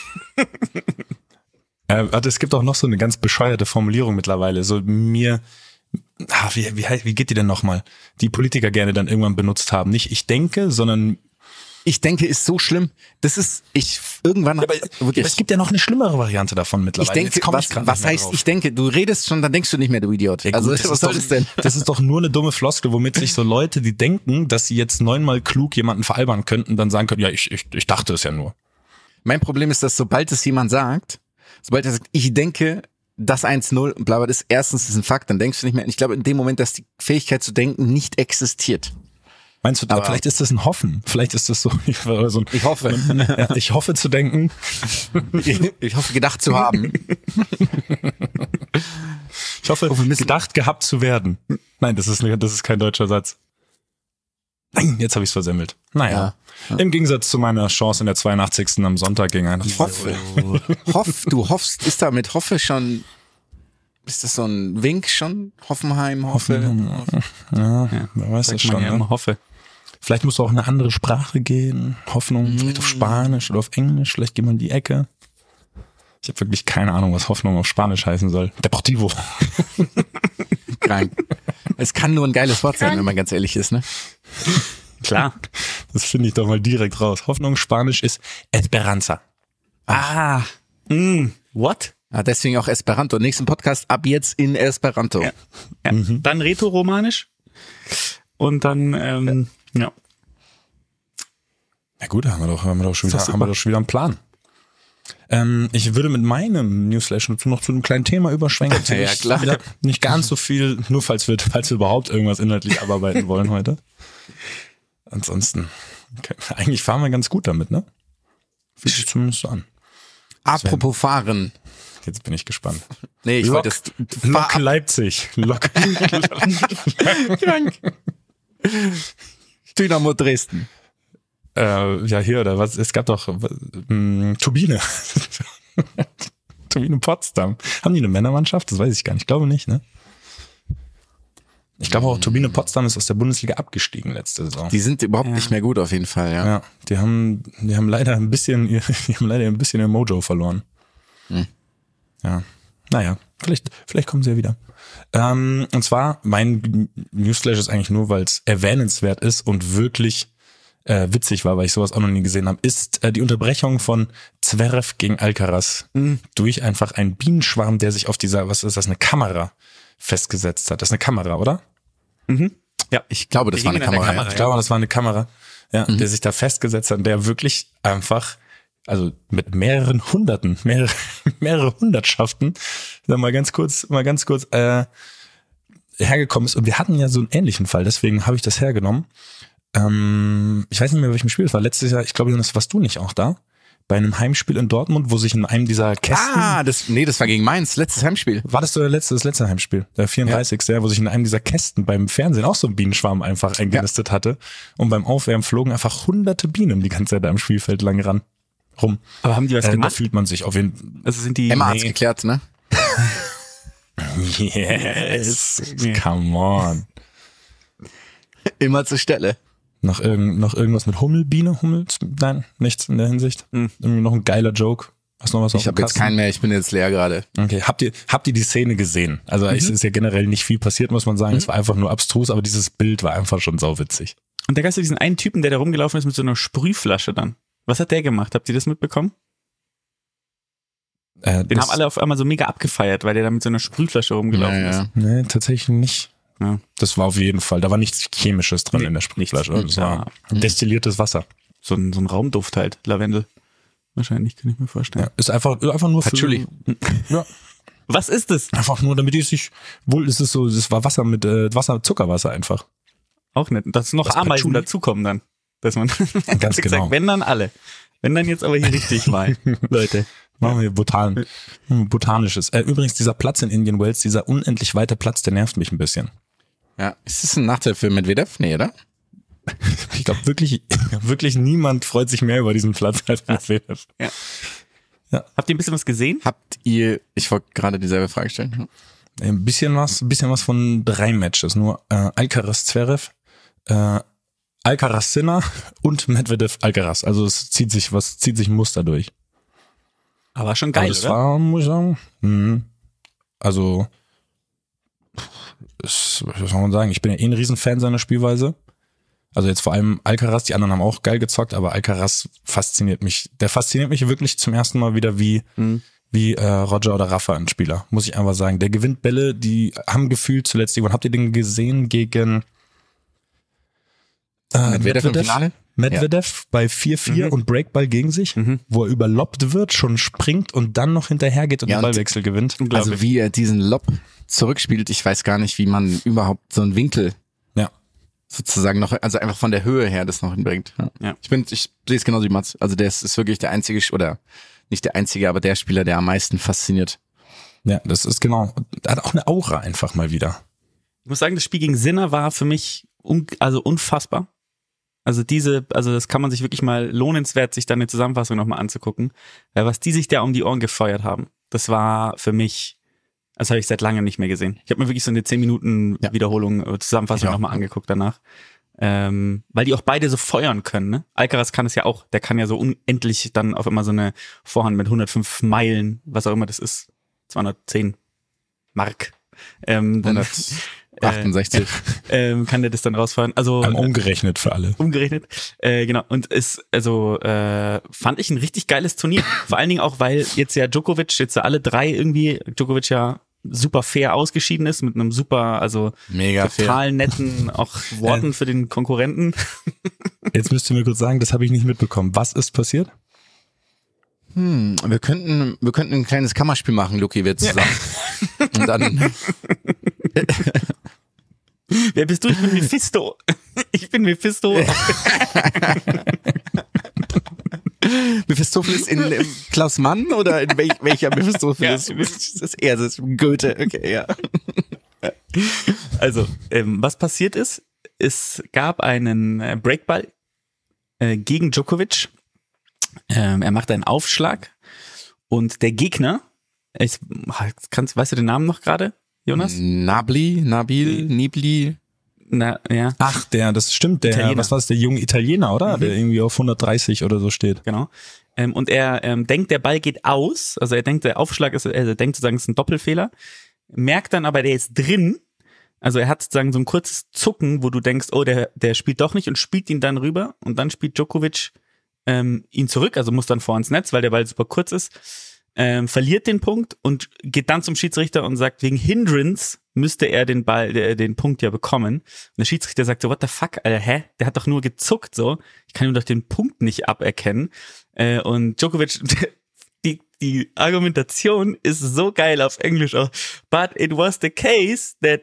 Es gibt auch noch so eine ganz bescheuerte Formulierung mittlerweile. So wie geht die denn nochmal? Die Politiker gerne dann irgendwann benutzt haben. Nicht ich denke, sondern Ich denke, ist so schlimm. Das ist, irgendwann. aber es gibt ja noch eine schlimmere Variante davon mittlerweile. Ich denke, Jetzt komm ich grad was nicht mehr heißt, drauf. ich denke, du redest schon, dann denkst du nicht mehr, du Idiot. Ja, gut, also, das was ist soll doch, das denn? Das ist doch nur eine dumme Floskel, womit sich so Leute, die denken, dass sie jetzt 9-mal klug jemanden veralbern könnten, dann sagen können, ja, ich dachte es ja nur. Mein Problem ist, dass sobald es jemand sagt, sobald er sagt, ich denke, das 1-0 und bla, bla, das erstens ist ein Fakt, dann denkst du nicht mehr. Und ich glaube in dem Moment, dass die Fähigkeit zu denken nicht existiert. Meinst du, Aber vielleicht ist das ein Hoffen? Vielleicht ist das so Ich hoffe. ja, ich hoffe zu denken. Ich hoffe, gedacht zu haben. Ich hoffe, gedacht gehabt zu werden. Nein, das ist kein deutscher Satz. Nein, jetzt habe ich es versemmelt. Naja. Ja. Im Gegensatz zu meiner Chance in der 82. am Sonntag gegen einen. Ich hoffe. Du hoffst, ist da mit Hoffe schon, ist das so ein Wink schon? Hoffenheim, Hoffe? Ja, wer weiß das Sagt man schon. ja Ne? immer hoffe. Vielleicht musst du auch in eine andere Sprache gehen. Hoffnung, vielleicht auf Spanisch oder auf Englisch. Vielleicht gehen wir in die Ecke. Ich habe wirklich keine Ahnung, was Hoffnung auf Spanisch heißen soll. Deportivo. Krank. Es kann nur ein geiles Wort sein, wenn man ganz ehrlich ist, ne? Klar. Das finde ich doch mal direkt raus. Hoffnung Spanisch ist Esperanza. What? Ah, deswegen auch Esperanto. Nächsten Podcast ab jetzt in Esperanto. Ja. Ja. Dann Rätoromanisch. Und dann, ja. Ja gut, haben wir doch schon wieder einen Plan. Ich würde mit meinem Newsflash noch zu einem kleinen Thema überschwenken. Ja, klar. Nicht ganz so viel, nur falls wir überhaupt irgendwas inhaltlich abarbeiten wollen heute. Ansonsten, okay. Eigentlich fahren wir ganz gut damit, ne? Fühlt sich zumindest so an. Apropos fahren. Jetzt bin ich gespannt. Nee, ich wollte es. Lok Leipzig. Lok. Dynamo Dresden. Ja, hier, oder was? Es gab doch Turbine. Turbine Potsdam. Haben die eine Männermannschaft? Das weiß ich gar nicht. Ich glaube nicht, ne? Ich glaube auch, Turbine Potsdam ist aus der Bundesliga abgestiegen letzte Saison. Die sind überhaupt nicht mehr gut auf jeden Fall, ja. Ja, die haben leider ein bisschen ihr Mojo verloren. Ja, naja, vielleicht kommen sie ja wieder. Und zwar, mein Newsflash ist eigentlich nur, weil es erwähnenswert ist und wirklich witzig war, weil ich sowas auch noch nie gesehen habe, ist die Unterbrechung von Zverev gegen Alcaraz durch einfach einen Bienenschwarm, der sich auf dieser, was ist das, eine Kamera festgesetzt hat. Das ist eine Kamera, oder? Ja, Ich glaube, das Die war eine hingen an der Kamera. Kamera. Ich glaube, das war eine Kamera, ja, der sich da festgesetzt hat, der wirklich einfach, also mit mehrere Hundertschaften, mal ganz kurz, hergekommen ist. Und wir hatten ja so einen ähnlichen Fall, deswegen habe ich das hergenommen. Ich weiß nicht mehr, welchem Spiel es war. Letztes Jahr, ich glaube, Jonas, warst du nicht auch da? Bei einem Heimspiel in Dortmund, wo sich in einem dieser Kästen... Das war gegen Mainz, letztes Heimspiel. War das das letzte Heimspiel? Der 34. Ja. Wo sich in einem dieser Kästen beim Fernsehen auch so ein Bienenschwarm einfach eingenistet hatte. Und beim Aufwärmen flogen einfach hunderte Bienen die ganze Zeit da am Spielfeld lang rum. Aber haben die was Da gemacht? fühlt man sich auf jeden Also sind die... Emma hat's geklärt, ne? Yes, come on. Immer zur Stelle. Noch irgendwas mit Hummelbiene? Nein, nichts in der Hinsicht. Irgendwie noch ein geiler Joke. Hast du noch was auf Ich dem habe jetzt Kasten? keinen mehr, ich bin jetzt leer gerade. Okay, habt ihr die Szene gesehen? Also es ist ja generell nicht viel passiert, muss man sagen. Es war einfach nur abstrus, aber dieses Bild war einfach schon sauwitzig. Und da gab es diesen einen Typen, der da rumgelaufen ist mit so einer Sprühflasche dann. Was hat der gemacht? Habt ihr das mitbekommen? Den haben alle auf einmal so mega abgefeiert, weil der da mit so einer Sprühflasche rumgelaufen ist. Nee, tatsächlich nicht. Ja. Das war auf jeden Fall, da war nichts Chemisches drin in der Sprühflasche. nichts. Das war destilliertes Wasser. So ein Raumduft halt, Lavendel. Wahrscheinlich, kann ich mir vorstellen. Ja, ist einfach nur für... Patchouli. Ja, Was ist das? einfach nur, damit die sich... das war Wasser mit Zuckerwasser einfach. Auch nicht. Dass noch Was, Ameisen Patchouli? dazukommen dann. Dass man Ganz gesagt, genau. wenn dann alle. Wenn dann jetzt aber hier richtig mal, Leute. Machen wir Botanisches. Übrigens, dieser Platz in Indian Wells, dieser unendlich weite Platz, der nervt mich ein bisschen. Ja. Ist das ein Nachteil für Medvedev? Nee, oder? Ich glaube wirklich niemand freut sich mehr über diesen Platz als Medvedev. Habt ihr ein bisschen was gesehen? Ich wollte gerade dieselbe Frage stellen. Ein bisschen was von 3 Matches. Nur Alcaraz Zverev, Alcaraz Sinner und Medvedev Alcaraz. Also es zieht sich ein Muster durch. Aber schon geil, Aber das oder? war, muss ich sagen. Also, was soll man sagen? Ich bin ja ein Riesenfan seiner Spielweise. Also jetzt vor allem Alcaraz, die anderen haben auch geil gezockt, aber Alcaraz fasziniert mich. Der fasziniert mich wirklich zum ersten Mal wieder wie Roger oder Rafa, ein Spieler, muss ich einfach sagen. Der gewinnt Bälle, die haben gefühlt zuletzt irgendwann. Habt ihr den gesehen gegen Medvedev im Finale? Medvedev bei 4-4 und Breakball gegen sich, wo er überloppt wird, schon springt und dann noch hinterher geht und Ja, den und Ballwechsel gewinnt. Also wie er diesen Lob zurückspielt, ich weiß gar nicht, wie man überhaupt so einen Winkel Ja. sozusagen noch, also einfach von der Höhe her das noch hinbringt. Ja. Ich sehe es genauso wie Mats. Also der ist wirklich der einzige, oder nicht der einzige, aber der Spieler, der am meisten fasziniert. Ja, das ist genau. Er hat auch eine Aura einfach mal wieder. Ich muss sagen, das Spiel gegen Sinner war für mich unfassbar. Also das kann man sich wirklich mal lohnenswert, sich dann eine Zusammenfassung nochmal anzugucken. Was die sich da um die Ohren gefeuert haben, das war für mich, das habe ich seit langem nicht mehr gesehen. Ich habe mir wirklich so eine 10 Minuten Wiederholung, Zusammenfassung nochmal angeguckt danach. Weil die auch beide so feuern können, ne? Alcaraz kann es ja auch, der kann ja so unendlich dann auf immer so eine Vorhand mit 105 Meilen, was auch immer das ist, 210 Mark. Dann 168. kann der das dann rausfahren. Also Umgerechnet für alle. umgerechnet. Genau. Und fand ich ein richtig geiles Turnier. Vor allen Dingen auch, weil jetzt ja Djokovic, jetzt ja alle 3 irgendwie, Djokovic ja super fair ausgeschieden ist, mit einem super, also Mega total netten auch Worten für den Konkurrenten. Jetzt müsst ihr mir kurz sagen, das habe ich nicht mitbekommen. Was ist passiert? Wir könnten ein kleines Kammerspiel machen, Luki, wir zusammen. Und dann Wer bist du? Ich bin Mephisto. Ich bin Mephisto. Mephistopheles in Klaus Mann oder in welcher Mephistopheles? Ja. Das ist eher das ist Goethe, okay, ja. Also, was passiert ist, es gab einen Breakball gegen Djokovic. Er macht einen Aufschlag und der Gegner, weißt du den Namen noch gerade, Jonas? Nibli. Na, ja. Ach, das stimmt, Italiener. was war das, der junge Italiener, oder? Der irgendwie auf 130 oder so steht. Genau. Und er denkt, der Ball geht aus, also er denkt, der Aufschlag ist, er denkt sozusagen, es ist ein Doppelfehler, merkt dann aber, der ist drin, also er hat sozusagen so ein kurzes Zucken, wo du denkst, oh, der spielt doch nicht und spielt ihn dann rüber und dann spielt Djokovic ihn zurück, also muss dann vor ins Netz, weil der Ball super kurz ist. verliert den Punkt und geht dann zum Schiedsrichter und sagt, wegen Hindrance müsste er den Punkt ja bekommen. Und der Schiedsrichter sagt so, what the fuck, Alter, hä? Der hat doch nur gezuckt, so. Ich kann ihm doch den Punkt nicht aberkennen. Und Djokovic, die Argumentation ist so geil auf Englisch auch. But it was the case that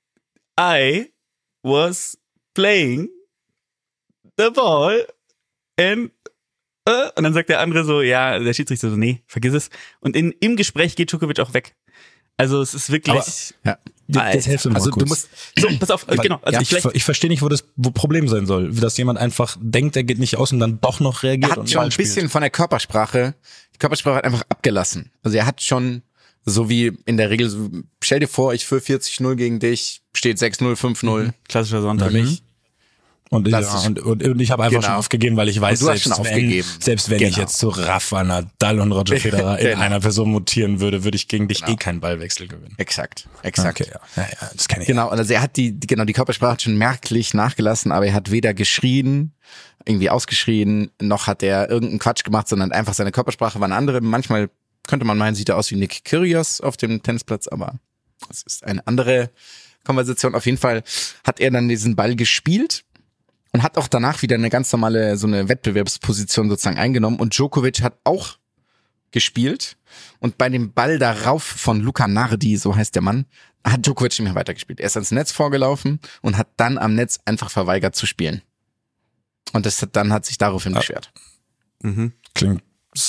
I was playing the ball and dann sagt der andere so, ja, der Schiedsrichter so, nee, vergiss es. Und im Gespräch geht Djokovic auch weg. Also es ist wirklich... Das hilft mir mal kurz. Du musst, so, pass auf, genau. Also ich verstehe nicht, wo das Problem sein soll. Dass jemand einfach denkt, er geht nicht aus und dann doch noch reagiert. Er hat schon ein bisschen von der Körpersprache, die Körpersprache hat einfach abgelassen. Also er hat schon, so wie in der Regel, so, stell dir vor, ich führe 40-0 gegen dich, steht 6-0, 5-0. Klassischer Sonntag. Für mich. Und ich habe einfach schon aufgegeben, weil ich weiß, selbst wenn ich jetzt zu Rafa, Nadal und Roger Federer in einer Person mutieren würde ich gegen dich keinen Ballwechsel gewinnen. Exakt. Okay, ja, das kenne ich. Genau, also er hat die Körpersprache hat schon merklich nachgelassen, aber er hat weder geschrien, irgendwie ausgeschrien, noch hat er irgendeinen Quatsch gemacht, sondern einfach seine Körpersprache war eine andere. Manchmal könnte man meinen, sieht er aus wie Nick Kyrgios auf dem Tennisplatz, aber es ist eine andere Konversation. Auf jeden Fall hat er dann diesen Ball gespielt und hat auch danach wieder eine ganz normale, so eine Wettbewerbsposition sozusagen eingenommen. Und Djokovic hat auch gespielt. Und bei dem Ball darauf von Luca Nardi, so heißt der Mann, hat Djokovic nicht mehr weitergespielt. Er ist ans Netz vorgelaufen und hat dann am Netz einfach verweigert zu spielen. Und dann hat sich daraufhin beschwert. Mhm. Klingt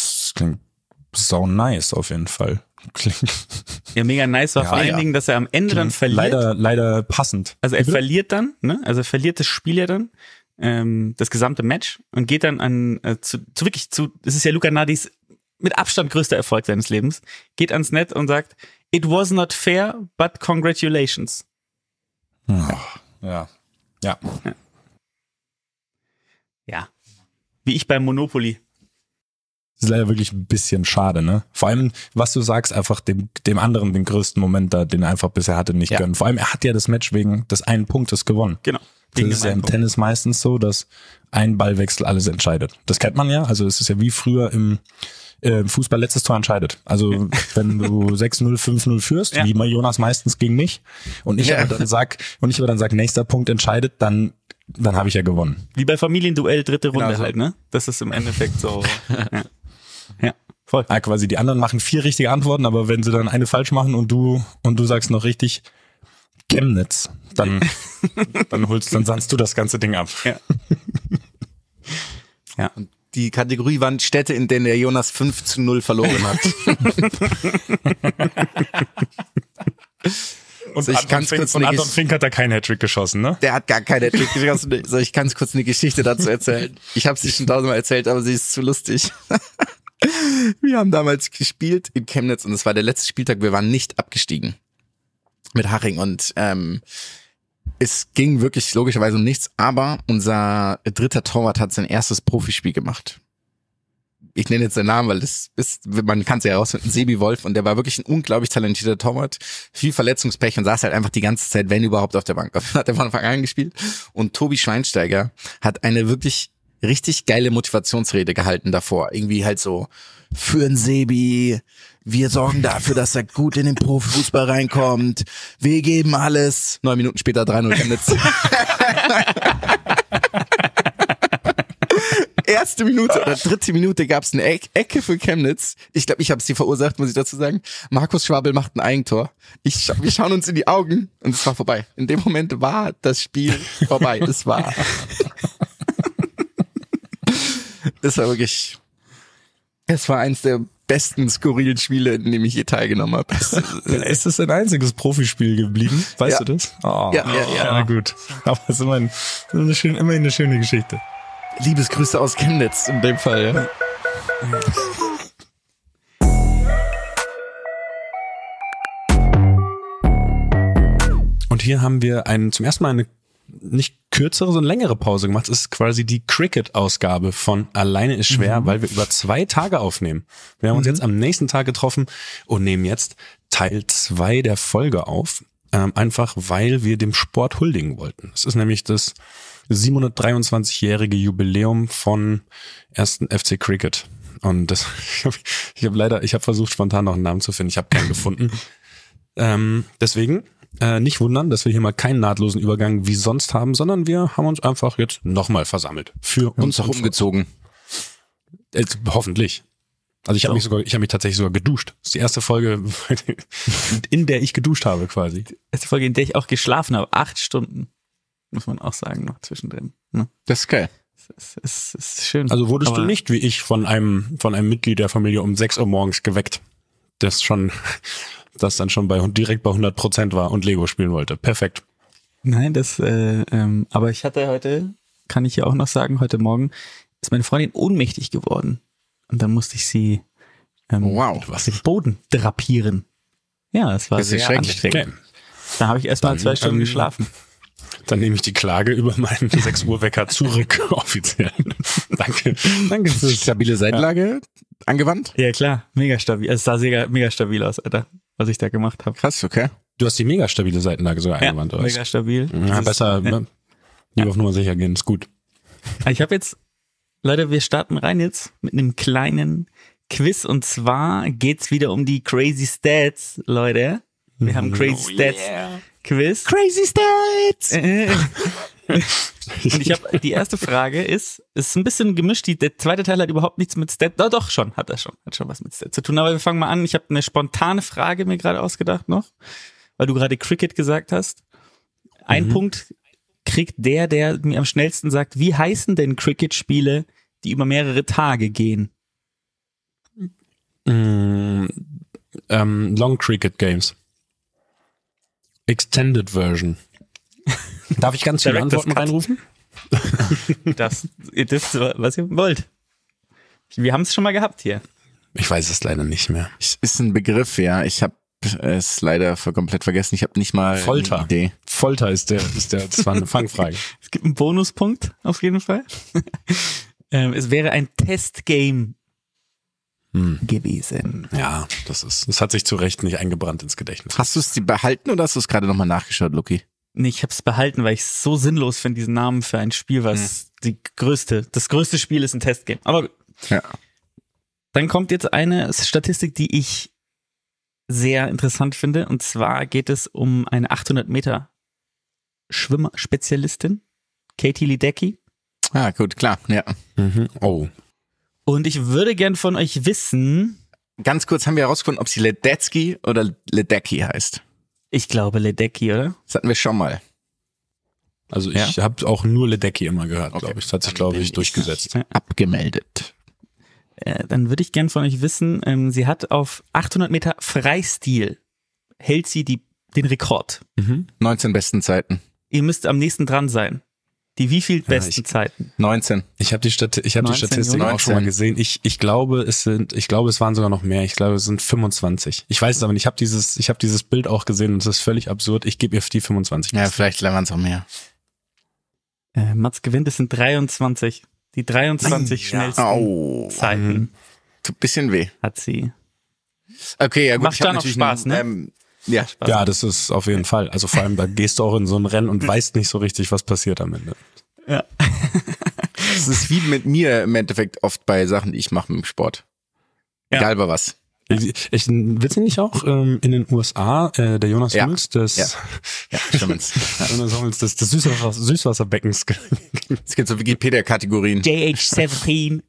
so nice auf jeden Fall. Ja, mega nice war vor allen Dingen, dass er am Ende dann verliert. Leider passend. Also er verliert dann, ne? Also er verliert das Spiel ja dann, das gesamte Match und geht dann das ist ja Luca Nardis mit Abstand größter Erfolg seines Lebens, geht ans Netz und sagt, it was not fair, but congratulations. Ja. Wie ich beim Monopoly. Das ist leider wirklich ein bisschen schade, ne? Vor allem, was du sagst, einfach dem anderen den größten Moment da, den er einfach bisher hatte, nicht gönnen. Vor allem, er hat ja das Match wegen des einen Punktes gewonnen. Genau. Das ist ja im Tennis meistens so, dass ein Ballwechsel alles entscheidet. Das kennt man ja, also es ist ja wie früher im Fußball letztes Tor entscheidet. Also wenn du 6-0, 5-0 führst, wie mal Jonas meistens gegen mich, und ich aber dann sag, nächster Punkt entscheidet, dann habe ich ja gewonnen. Wie bei Familienduell, dritte Runde halt, ne? Das ist im Endeffekt so. Ja, voll. Ja, quasi die anderen machen 4 richtige Antworten, aber wenn sie dann eine falsch machen und du sagst noch richtig Chemnitz, dann sandst du das ganze Ding ab. Ja. Und die Kategorie waren Städte, in denen der Jonas 5-0 verloren hat. Und Anton Fink hat da keinen Hattrick geschossen, ne? Der hat gar keinen Hattrick geschossen. Soll ich ganz kurz eine Geschichte dazu erzählen? Ich habe sie schon 1000-mal erzählt, aber sie ist zu lustig. Wir haben damals gespielt in Chemnitz und es war der letzte Spieltag. Wir waren nicht abgestiegen mit Haching und es ging wirklich logischerweise um nichts, aber unser dritter Torwart hat sein erstes Profispiel gemacht. Ich nenne jetzt seinen Namen, weil man kann es ja herausfinden, Sebi Wolf, und der war wirklich ein unglaublich talentierter Torwart, viel Verletzungspech und saß halt einfach die ganze Zeit, wenn überhaupt, auf der Bank. Hat er von Anfang an gespielt. Und Tobi Schweinsteiger hat eine wirklich richtig geile Motivationsrede gehalten davor. Irgendwie halt so, für den Sebi, wir sorgen dafür, dass er gut in den Profifußball reinkommt, wir geben alles. 9 Minuten später 3-0 Chemnitz. Erste Minute oder dritte Minute gab's eine Ecke für Chemnitz. Ich glaube, ich habe sie verursacht, muss ich dazu sagen. Markus Schwabel macht ein Eigentor. Wir schauen uns in die Augen und es war vorbei. In dem Moment war das Spiel vorbei. Es war eins der besten skurrilen Spiele, in dem ich je teilgenommen habe. Ist das ein einziges Profispiel geblieben? Weißt du das? Oh, ja. Na gut. Aber es ist immerhin eine schöne Geschichte. Liebesgrüße aus Chemnitz in dem Fall. Ja. Und hier haben wir zum ersten Mal eine nicht kürzere, sondern längere Pause gemacht. Es ist quasi die Cricket-Ausgabe von Alleine ist schwer, weil wir über 2 Tage aufnehmen. Wir haben uns jetzt am nächsten Tag getroffen und nehmen jetzt Teil 2 der Folge auf. Einfach weil wir dem Sport huldigen wollten. Es ist nämlich das 723-jährige Jubiläum von 1. FC Cricket. Und das, ich habe versucht, spontan noch einen Namen zu finden. Ich habe keinen gefunden. Deswegen nicht wundern, dass wir hier mal keinen nahtlosen Übergang wie sonst haben, sondern wir haben uns einfach jetzt nochmal versammelt. Für uns auch umgezogen. Hoffentlich. Also ich habe mich tatsächlich sogar geduscht. Das ist die erste Folge, in der ich geduscht habe quasi. Die erste Folge, in der ich auch geschlafen habe. 8 Stunden. Muss man auch sagen, noch zwischendrin. Ne? Das ist geil. Es ist schön. Also wurdest du nicht wie ich von einem Mitglied der Familie um 6 Uhr morgens geweckt, das dann schon direkt bei 100% war und Lego spielen wollte. Perfekt. Nein, aber ich hatte heute, kann ich ja auch noch sagen, heute Morgen ist meine Freundin ohnmächtig geworden. Und dann musste ich sie den Boden drapieren. Ja, es war Das ist sehr schrecklich. anstrengend. Da habe ich erstmal 2 Stunden geschlafen. Dann nehme ich die Klage über meinen 6 Uhr Wecker zurück, offiziell. Danke fürs Stabile Seitenlage angewandt? Ja klar, mega stabil. Es sah mega stabil aus, Alter, was ich da gemacht habe. Krass, okay. Du hast die mega stabile Seitenlage sogar eingewandt, oder? Mega stabil. Ja, besser, lieber auf Nummer sicher gehen, ist gut. Ich habe jetzt, Leute, wir starten rein jetzt mit einem kleinen Quiz und zwar geht's wieder um die Crazy Stats, Leute. Wir haben Crazy Stats Quiz. Crazy Stats! Und ich habe die erste Frage ist ein bisschen gemischt. Der zweite Teil hat überhaupt nichts mit Stats. Doch schon, hat schon was mit Stats zu tun. Aber wir fangen mal an. Ich habe eine spontane Frage mir gerade ausgedacht noch, weil du gerade Cricket gesagt hast. Ein Punkt kriegt der mir am schnellsten sagt, wie heißen denn Cricket-Spiele, die über mehrere Tage gehen? Long Cricket Games. Extended Version. Darf ich ganz viele Antworten reinrufen? Ihr dürft, was ihr wollt. Wir haben es schon mal gehabt hier. Ich weiß es leider nicht mehr. Ist ein Begriff, ja. Ich habe es leider komplett vergessen. Ich habe nicht mal Folter. eine Idee. Folter das war eine Fangfrage. Es gibt einen Bonuspunkt, auf jeden Fall. Es wäre ein Testgame gewesen. Ja, das hat sich zu Recht nicht eingebrannt ins Gedächtnis. Hast du es behalten oder hast du es gerade nochmal nachgeschaut, Luki? Nee, ich habe es behalten, weil ich es so sinnlos finde, diesen Namen für ein Spiel, was das größte Spiel ist, ein Testgame. Aber gut. Ja. Dann kommt jetzt eine Statistik, die ich sehr interessant finde. Und zwar geht es um eine 800 Meter Schwimmerspezialistin, Katie Ledecky. Ah, gut, klar, ja. Oh. Und ich würde gern von euch wissen. Ganz kurz, haben wir herausgefunden, ob sie Ledecky oder Ledecky heißt? Ich glaube Ledecky, oder? Das hatten wir schon mal. Also ich habe auch nur Ledecky immer gehört, glaube ich. Das hat sich, glaube ich, durchgesetzt. Abgemeldet. Dann würde ich gern von euch wissen, sie hat auf 800 Meter Freistil, hält sie den Rekord. 19 besten Zeiten. Ihr müsst am nächsten dran sein. Die wieviel besten Zeiten? 19. Ich habe die Statistik auch schon mal gesehen. Ich glaube, es waren sogar noch mehr. Ich glaube, es sind 25. Ich weiß es aber nicht. Ich habe dieses Bild auch gesehen und es ist völlig absurd. Ich gebe ihr die 25. Ja, vielleicht waren es auch mehr. Mats gewinnt, es sind 23. Die 23 schnellsten Zeiten. Tut ein bisschen weh. Hat sie. Okay, ja gut. Macht da noch Spaß, ne? Ja. Ja, das ist auf jeden Fall. Also vor allem, da gehst du auch in so ein Rennen und weißt nicht so richtig, was passiert am Ende. Ja. Das ist wie mit mir im Endeffekt oft bei Sachen, die ich mache im Sport. Egal bei was. Willst du nicht auch in den USA, der Jonas Hummels des Süßwasserbeckens? Es gibt so Wikipedia-Kategorien. JH17.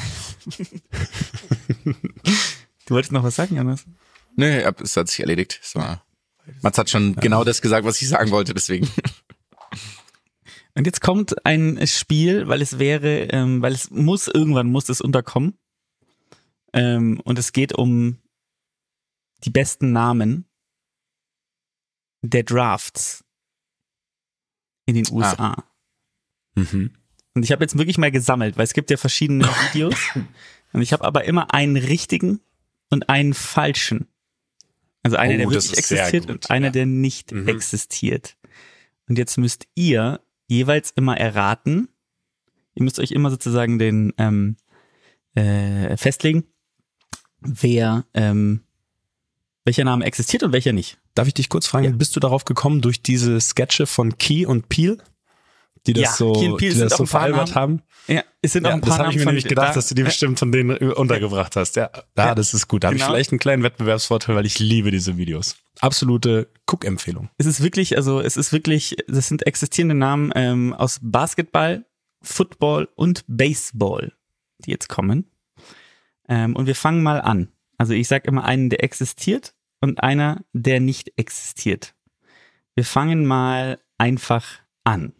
Du wolltest noch was sagen, Jonas? Nö, es hat sich erledigt. Mats hat schon genau das gesagt, was ich sagen wollte, deswegen. Und jetzt kommt ein Spiel, weil irgendwann muss es unterkommen. Und es geht um die besten Namen der Drafts in den USA. Und ich habe jetzt wirklich mal gesammelt, weil es gibt ja verschiedene Videos. Und ich habe aber immer einen richtigen und einen falschen. Also einer, der wirklich existiert und einer, der nicht existiert. Und jetzt müsst ihr jeweils immer erraten. Ihr müsst euch immer sozusagen den festlegen, welcher Name existiert und welcher nicht. Darf ich dich kurz fragen, bist du darauf gekommen durch diese Sketche von Key und Peele? die das Ja, so, Key and Peele die sind das auch so ein paar veralbert Namen. haben. Ja, es sind auch Ja, ein paar das habe ich mir Namen nämlich von gedacht, da- dass du die bestimmt von denen untergebracht hast. Ja, das ist gut. Da habe ich Genau. vielleicht einen kleinen Wettbewerbsvorteil, weil ich liebe diese Videos. Absolute Guck-Empfehlung. Es ist wirklich, das sind existierende Namen aus Basketball, Football und Baseball, die jetzt kommen. Und wir fangen mal an. Also ich sage immer einen, der existiert und einer, der nicht existiert. Wir fangen mal einfach an.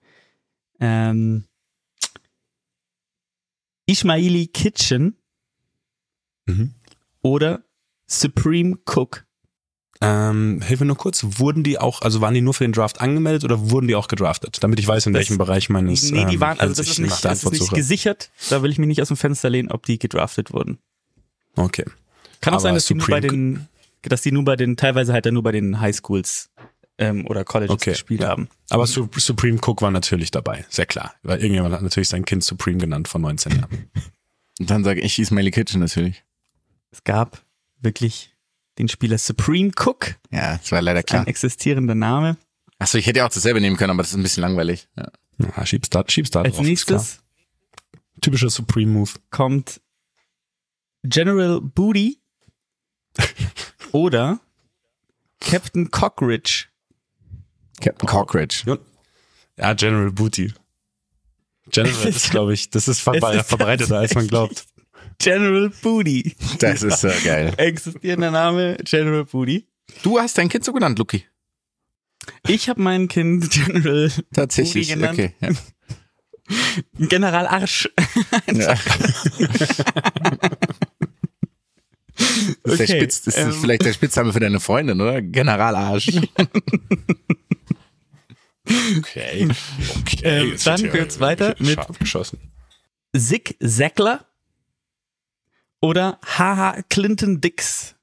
Ismaili Kitchen oder Supreme Cook. Hilf mir nur kurz, waren die nur für den Draft angemeldet oder wurden die auch gedraftet? Damit ich weiß, in welchem Bereich meines Nee, die waren, also als das ich ist nach der nicht Antwort suche. gesichert. Da will ich mich nicht aus dem Fenster lehnen, ob die gedraftet wurden. Okay. Kann auch Aber sein, dass die Supreme nur bei den, teilweise halt dann nur bei den Highschools oder Colleges Okay, gespielt ja. haben. Aber Supreme Cook war natürlich dabei, sehr klar. Weil irgendjemand hat natürlich sein Kind Supreme genannt von 19 Jahren. Und dann sage ich Ismaili Kitchen natürlich. Es gab wirklich den Spieler Supreme Cook, Ja, das war leider klar. ein existierender Name. Achso, ich hätte ja auch dasselbe nehmen können, aber das ist ein bisschen langweilig. Ja. Ja, schieb's da Als drauf, ist klar. nächstes Typischer Supreme Move. kommt General Booty oder Captain Cockridge. Captain Cockridge. Ja, General Booty. General ist, glaube ich, das ist verbreiteter, als man glaubt. General Booty. Das ist so geil. Existierender Name General Booty. Du hast dein Kind so genannt, Luki. Ich habe mein Kind General Tatsächlich, Booty genannt. okay. Ja. General Arsch. Ja. Das ist, Okay, das ist vielleicht der Spitzname für deine Freundin, oder? General Arsch. Okay. Jetzt dann wird geht's hier weiter mit scharf geschossen. Zig Zagler oder Haha Clinton Dix.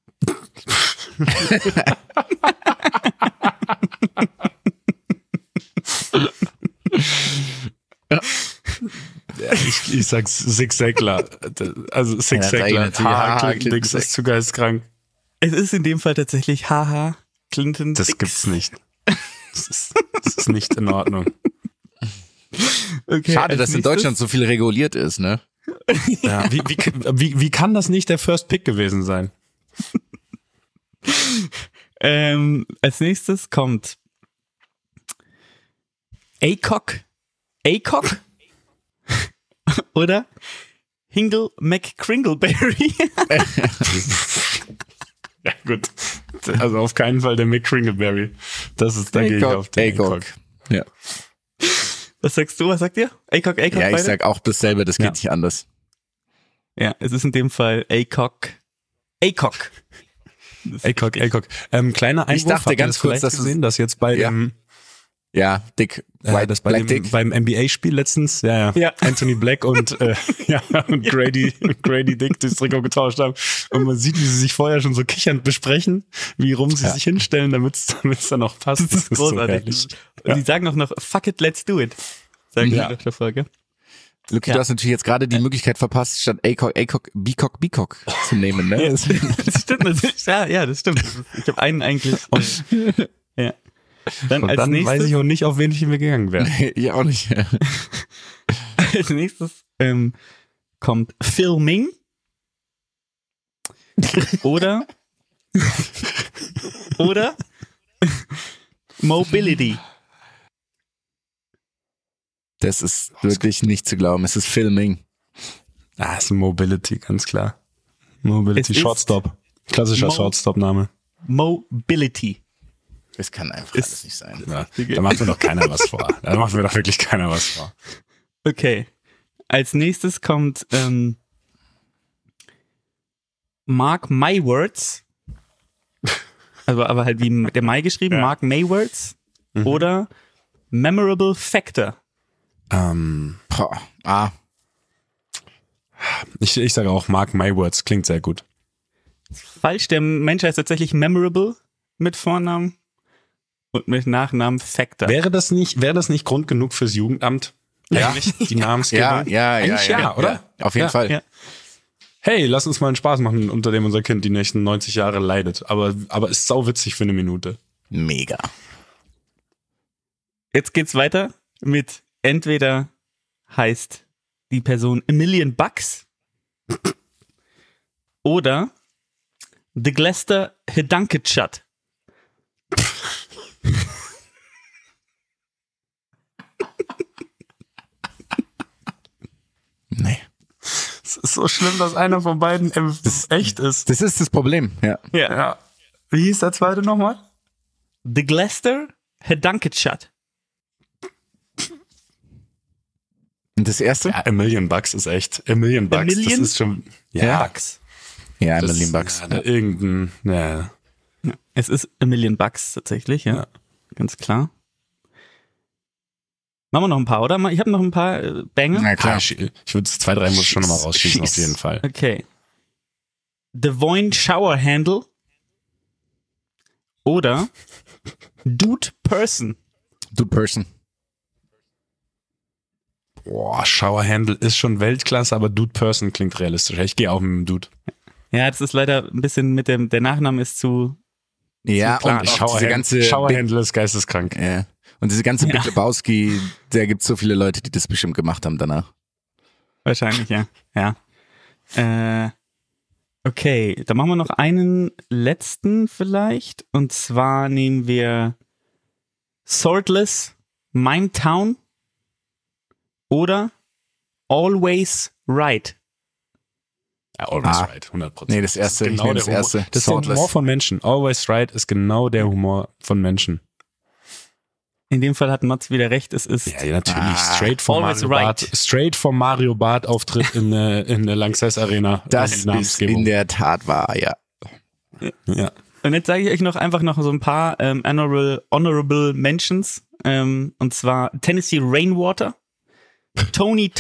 Ich sag's Zig Zaglar. Also Zig Ja, das sag ich Zaglar. natürlich. Haha, Dix ist zu geistkrank. Es ist in dem Fall tatsächlich Haha Clinton Das Dix. gibt's nicht. Das ist nicht in Ordnung. Okay, Schade, als dass in nächstes- Deutschland so viel reguliert ist, ne? Ja, wie kann das nicht der First Pick gewesen sein? Als nächstes kommt ACOG oder Hingle McCringleberry. Ja, gut. Also auf keinen Fall der McCringleberry. Da gehe ich auf den ACOG. Ja. Was sagst du? Was sagt ihr? ACOG Ja, ich beide? sag auch dasselbe, das geht Ja. nicht anders. Ja, es ist in dem Fall ACOG. ACOG. Kleiner Einwurf, dachte habt ihr ganz das kurz, vielleicht dass es- gesehen, dass jetzt bei Ja. dem Ja, Dick. das Black Dick. beim NBA-Spiel letztens, ja, Anthony Black und und Grady Dick das Trikot getauscht haben. Und man sieht, wie sie sich vorher schon so kichernd besprechen, wie rum sie sich hinstellen, damit es dann auch passt. Das ist großartig. Und die sagen auch noch, fuck it, let's do it. Sagen die Ja. nach der Folge. Luki, Ja. du hast natürlich jetzt gerade die Möglichkeit verpasst, statt ACOG, BCOG zu nehmen, ne? Das stimmt natürlich. Ja, das stimmt. Ich habe einen eigentlich. Ja. Dann Und als dann nächstes, weiß ich auch nicht, auf wen ich mir gegangen wäre. Ich auch nicht. als nächstes kommt Filming oder Mobility. Das ist wirklich nicht zu glauben. Es ist Filming. Es ist Mobility, ganz klar. Mobility, Es ist Shortstop. Klassischer Shortstop-Name. Mobility. Das kann einfach Ist- alles nicht sein. Ja, da macht mir doch keiner was vor. Da macht mir doch wirklich keiner was vor. Okay. Als nächstes kommt Mark Maywords. Also aber halt wie der Mai geschrieben, Ja. Mark Maywords oder Memorable Factor. Boah. Ich sage auch Mark Maywords, klingt sehr gut. Falsch, der Mensch heißt tatsächlich Memorable mit Vornamen und mit Nachnamen Factor. Wäre das nicht Grund genug fürs Jugendamt? Ja. Eigentlich die Namensgebung? Ja, Eigentlich ja, oder? Ja, auf jeden Fall. Ja. Hey, lass uns mal einen Spaß machen, unter dem unser Kind die nächsten 90 Jahre leidet. Aber ist sau witzig für eine Minute. Mega. Jetzt geht's weiter mit entweder heißt die Person A Million Bucks oder The Gleister Hedanketschat. Nee. Es ist so schlimm, dass einer von beiden echt ist. Das ist das Problem, ja. Ja. Wie hieß der zweite nochmal? The Gleister Hedanketschat. Und das erste? Ja, A Million Bucks ist echt. A Million Bucks, das Million ist schon... Bucks. Ja, A das Million Bucks. ist, irgendein... Ja. Es ist A Million Bucks tatsächlich, ja. Ganz klar. Machen wir noch ein paar, oder? Ich habe noch ein paar Banger. Na klar. Ich würde 2, 3 muss schon nochmal rausschießen, auf jeden Fall. Okay. The Voin Shower Handle oder Dude Person. Dude Person. Boah, Shower Handle ist schon Weltklasse, aber Dude Person klingt realistischer. Ich gehe auch mit dem Dude. Ja, das ist leider ein bisschen mit dem, der Nachname ist zu... Ja, klar. und auch diese ganze Shower Handle ist geisteskrank. Ja. Und diese ganze Big Lebowski, da gibt's so viele Leute, die das bestimmt gemacht haben danach. Wahrscheinlich, ja. Okay, dann machen wir noch einen letzten vielleicht. Und zwar nehmen wir Swordless, Mine Town oder Always Right. Ja, Always Right, 100%. Nee, das erste, ist ich nehme das der Humor. erste. Das ist der Humor von Menschen. Always Right ist genau der Humor von Menschen. In dem Fall hat Mats wieder recht, es ist... Ja, natürlich. Straight vom Always Mario Barth Auftritt in der Lanxess Arena. Das ist in der Tat wahr, ja. Ja. Und jetzt sage ich euch noch so ein paar honorable Mentions. Und zwar Tennessee Rainwater, Tony,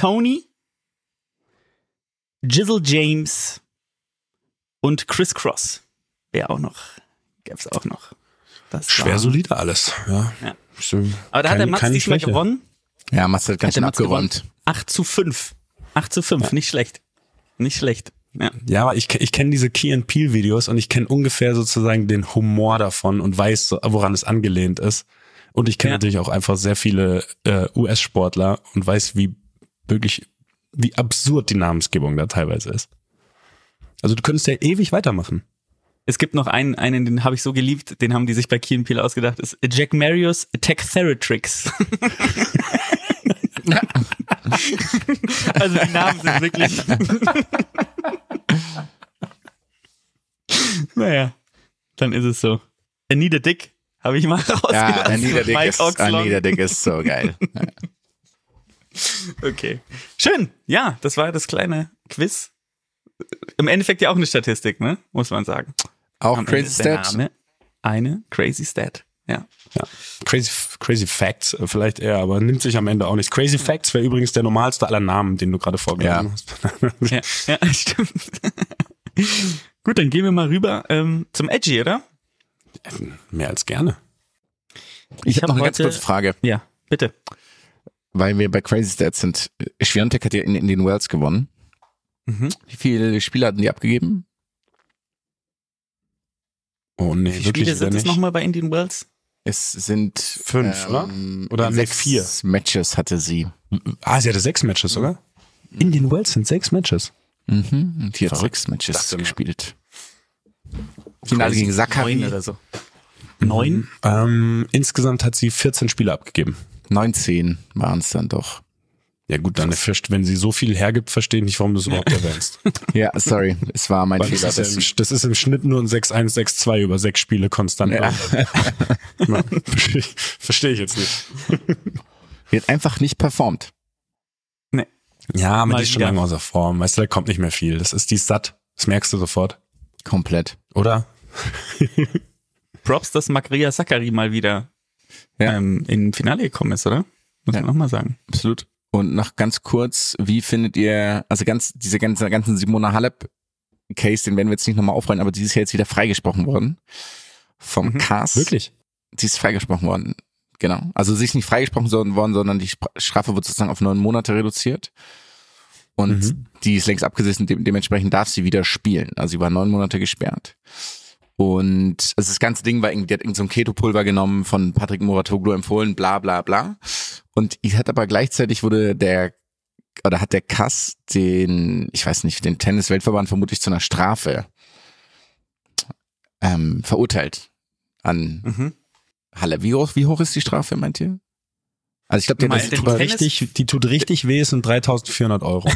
Jizzle James und Criss Cross. Gab's auch noch. Das Schwer war- solide alles. Ja. Aber da hat der Mats diesmal gewonnen. Ja, Mats hat ganz schön Mats gewonnen. abgeräumt. 8:5. 8:5, nicht schlecht. Nicht schlecht. Ja. Ja, aber ich kenne diese Key and Peele Videos und ich kenne ungefähr sozusagen den Humor davon und weiß, woran es angelehnt ist. Und ich kenne natürlich auch einfach sehr viele US-Sportler und weiß, wie absurd die Namensgebung da teilweise ist. Also du könntest ja ewig weitermachen. Es gibt noch einen, den habe ich so geliebt, den haben die sich bei Key & Peele ausgedacht, ist Jack Marius Tech-Theratrix. Also die Namen sind wirklich... Naja, dann ist es so. Anita Dick habe ich mal rausgelassen. Ja, Mike Oxlong. Anita Dick ist so geil. Ja. Okay. Schön. Ja, das war das kleine Quiz. Im Endeffekt ja auch eine Statistik, ne? Muss man sagen. Auch Am Crazy Ende ist der Stat. Name eine Crazy Stat. Ja. Ja. Crazy Facts vielleicht eher, aber nimmt sich am Ende auch nicht. Crazy Facts wäre übrigens der normalste aller Namen, den du gerade vorgelesen hast. Ja, stimmt. Gut, dann gehen wir mal rüber zum Edgy, oder? Mehr als gerne. Ich habe noch eine ganz heute- kurze Frage, Ja, bitte. weil wir bei Crazy Stats sind. Schwiontek hat ja in den Wells gewonnen. Wie viele Spiele hatten die abgegeben? Oh nee, Wie viele wirklich Spiele sind wieder es nicht. nochmal bei Indian Wells? Es sind 5, oder? Oder 6 4? Matches hatte sie. Ah, sie hatte 6 Matches sogar? Indian Wells sind 6 Matches. Und die hat Verrückt. 6 Matches Dachte mir. gespielt. Finale gegen 9 Zachary. oder so. 9? Insgesamt hat sie 14 Spiele abgegeben. 19 waren es dann doch. Ja gut, dann wenn sie so viel hergibt, verstehe ich nicht, warum du es überhaupt erwähnst. Ja, sorry, es war mein Weil Fehler. das ist im Schnitt nur ein 6-1, 6-2 über 6 Spiele konstant. Ja. Ja. Verstehe ich jetzt nicht. Die hat einfach nicht performt. Ja, aber Mal die ist schon wieder. lange außer Form. Weißt du, da kommt nicht mehr viel. Die ist satt. Das merkst du sofort. Komplett. Oder? Props, dass Magria Zachary mal wieder Ja. im Finale gekommen ist, oder? Muss man auch mal sagen. Absolut. Und noch ganz kurz, wie findet ihr, also diese ganzen Simona Halep-Case, den werden wir jetzt nicht nochmal aufrollen, aber die ist ja jetzt wieder freigesprochen worden. Vom CAS. Wirklich? Die ist freigesprochen worden. Genau. Also sie ist nicht freigesprochen worden, sondern die Strafe wird sozusagen auf 9 Monate reduziert. Und die ist längst abgesessen, dementsprechend darf sie wieder spielen. Also sie war 9 Monate gesperrt. Und also das ganze Ding war irgendwie, die hat irgend so ein Keto-Pulver genommen, von Patrick Mouratoglou empfohlen, bla bla bla. Und ich hat aber gleichzeitig hat der CAS den Tennis-Weltverband vermutlich zu einer Strafe verurteilt an Halle. Wie hoch ist die Strafe, meint ihr? Also ich glaube, die tut richtig weh, es sind 3.400 Euro.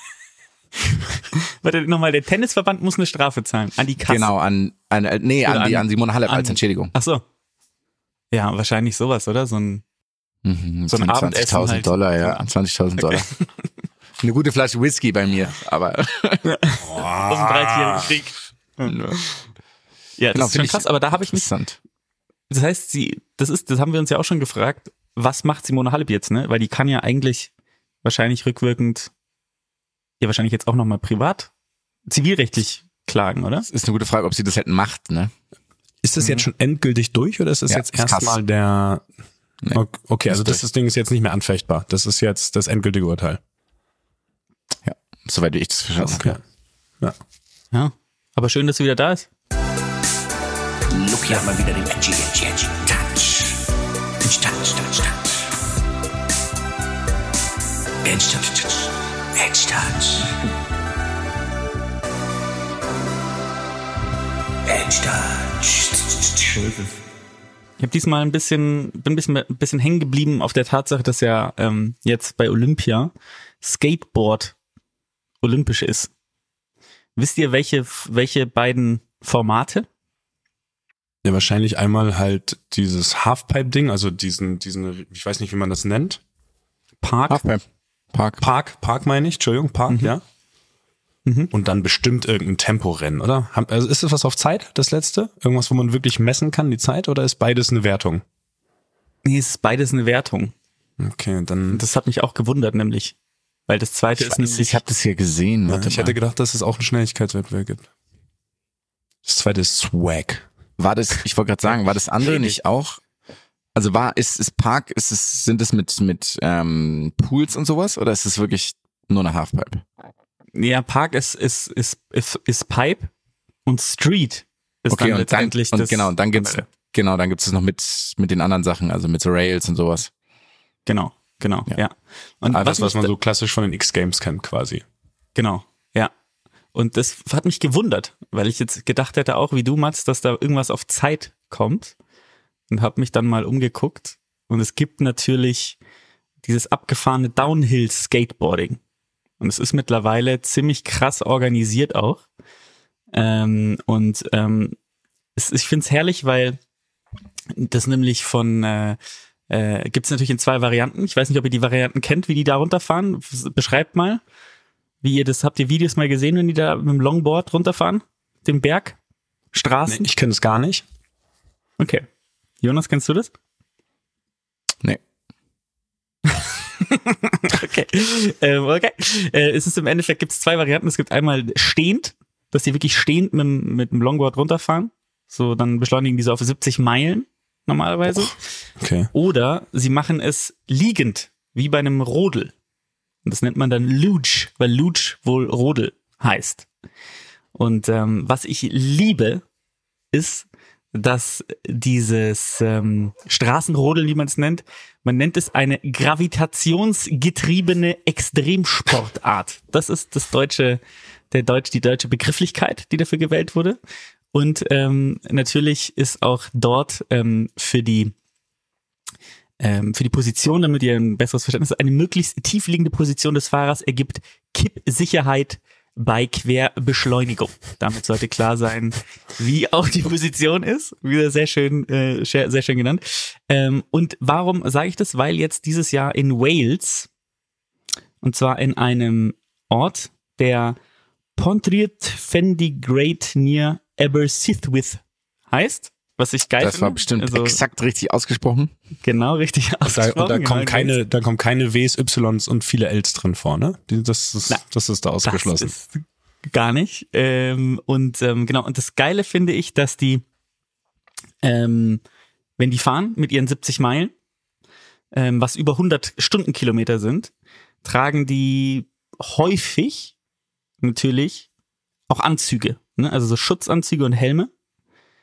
Warte, nochmal, der Tennisverband muss eine Strafe zahlen. An die Kasse. Genau, an Simone Halep als Entschädigung. Ach so. Ja, wahrscheinlich sowas, oder? So ein Abendessen halt. $20.000, ja. $20.000. Okay. Eine gute Flasche Whisky bei mir, aber. Aus dem 30-jährigen Krieg. Ja, das ist schon krass, aber da habe ich mich. Das heißt, das haben wir uns ja auch schon gefragt, was macht Simone Halep jetzt, ne? Weil die kann ja eigentlich wahrscheinlich rückwirkend wahrscheinlich jetzt auch nochmal privat, zivilrechtlich klagen, oder? Das ist eine gute Frage, ob sie das hätten macht, ne? Ist das jetzt schon endgültig durch oder ist das jetzt erstmal der... Nee, okay, also das Ding ist jetzt nicht mehr anfechtbar. Das ist jetzt das endgültige Urteil. Ja, soweit ich das verstanden habe. Ja, aber schön, dass sie wieder da ist. Look, hier hat man wieder den edgy Touch. Edge Touch. Ich habe diesmal bin ein bisschen hängen geblieben auf der Tatsache, dass ja jetzt bei Olympia Skateboard olympisch ist. Wisst ihr, welche beiden Formate? Ja, wahrscheinlich einmal halt dieses Halfpipe-Ding, also diesen, ich weiß nicht, wie man das nennt. Park meine ich, Entschuldigung, Park, ja. Und dann bestimmt irgendein Temporennen, oder? Also ist das was auf Zeit, das letzte? Irgendwas, wo man wirklich messen kann, die Zeit, oder ist beides eine Wertung? Nee, es ist beides eine Wertung. Okay, dann... Das hat mich auch gewundert, nämlich. Weil das zweite ist nämlich... Ich habe das hier gesehen. Ja, ich hätte gedacht, dass es auch einen Schnelligkeitswettbewerb gibt. Das zweite ist Swag. Ich wollte gerade sagen, war das andere nicht auch... Also sind es mit Pools und sowas, oder ist es wirklich nur eine Halfpipe? Ja, Park ist Pipe und Street ist okay, dann letztendlich das. Genau, und dann gibt's es noch mit den anderen Sachen, also mit so Rails und sowas. Genau, ja. Und was man so klassisch von den X-Games kennt, quasi. Genau, ja. Und das hat mich gewundert, weil ich jetzt gedacht hätte auch, wie du, Mats, dass da irgendwas auf Zeit kommt. Und habe mich dann mal umgeguckt. Und es gibt natürlich dieses abgefahrene Downhill-Skateboarding. Und es ist mittlerweile ziemlich krass organisiert auch. Ich finde es herrlich, weil das nämlich gibt es natürlich in 2 Varianten. Ich weiß nicht, ob ihr die Varianten kennt, wie die da runterfahren. Beschreibt mal, habt ihr Videos mal gesehen, wenn die da mit dem Longboard runterfahren? Den Berg? Straßen? Nee, ich kenne es gar nicht. Okay. Jonas, kennst du das? Nee. Okay. Es ist im Endeffekt, gibt es 2 Varianten. Es gibt einmal stehend, dass die wirklich stehend mit dem Longboard runterfahren. So, dann beschleunigen die so auf 70 Meilen normalerweise. Okay. Oder sie machen es liegend, wie bei einem Rodel. Und das nennt man dann Luge, weil Luge wohl Rodel heißt. Und was ich liebe, ist, dass dieses Straßenrodeln, wie man es nennt, man nennt es eine gravitationsgetriebene Extremsportart. Das ist die deutsche Begrifflichkeit, die dafür gewählt wurde. Und natürlich ist auch dort für die Position, damit ihr ein besseres Verständnis habt, eine möglichst tief liegende Position des Fahrers ergibt Kippsicherheit bei Querbeschleunigung. Damit sollte klar sein, wie auch die Position ist. Wieder sehr schön genannt. Und warum sage ich das? Weil jetzt dieses Jahr in Wales, und zwar in einem Ort, der Pontrydd Fendigaid near Aberystwyth heißt, was ich geil finde. Das war bestimmt exakt richtig ausgesprochen. Genau, richtig ausgesprochen. Und da kommen keine Ws, Ys und viele Ls drin vor, ne? Das ist da ausgeschlossen. Das ist gar nicht. Genau. Und das Geile finde ich, dass die, wenn die fahren mit ihren 70 Meilen, was über 100 Stundenkilometer sind, tragen die häufig natürlich auch Anzüge, ne? Also so Schutzanzüge und Helme.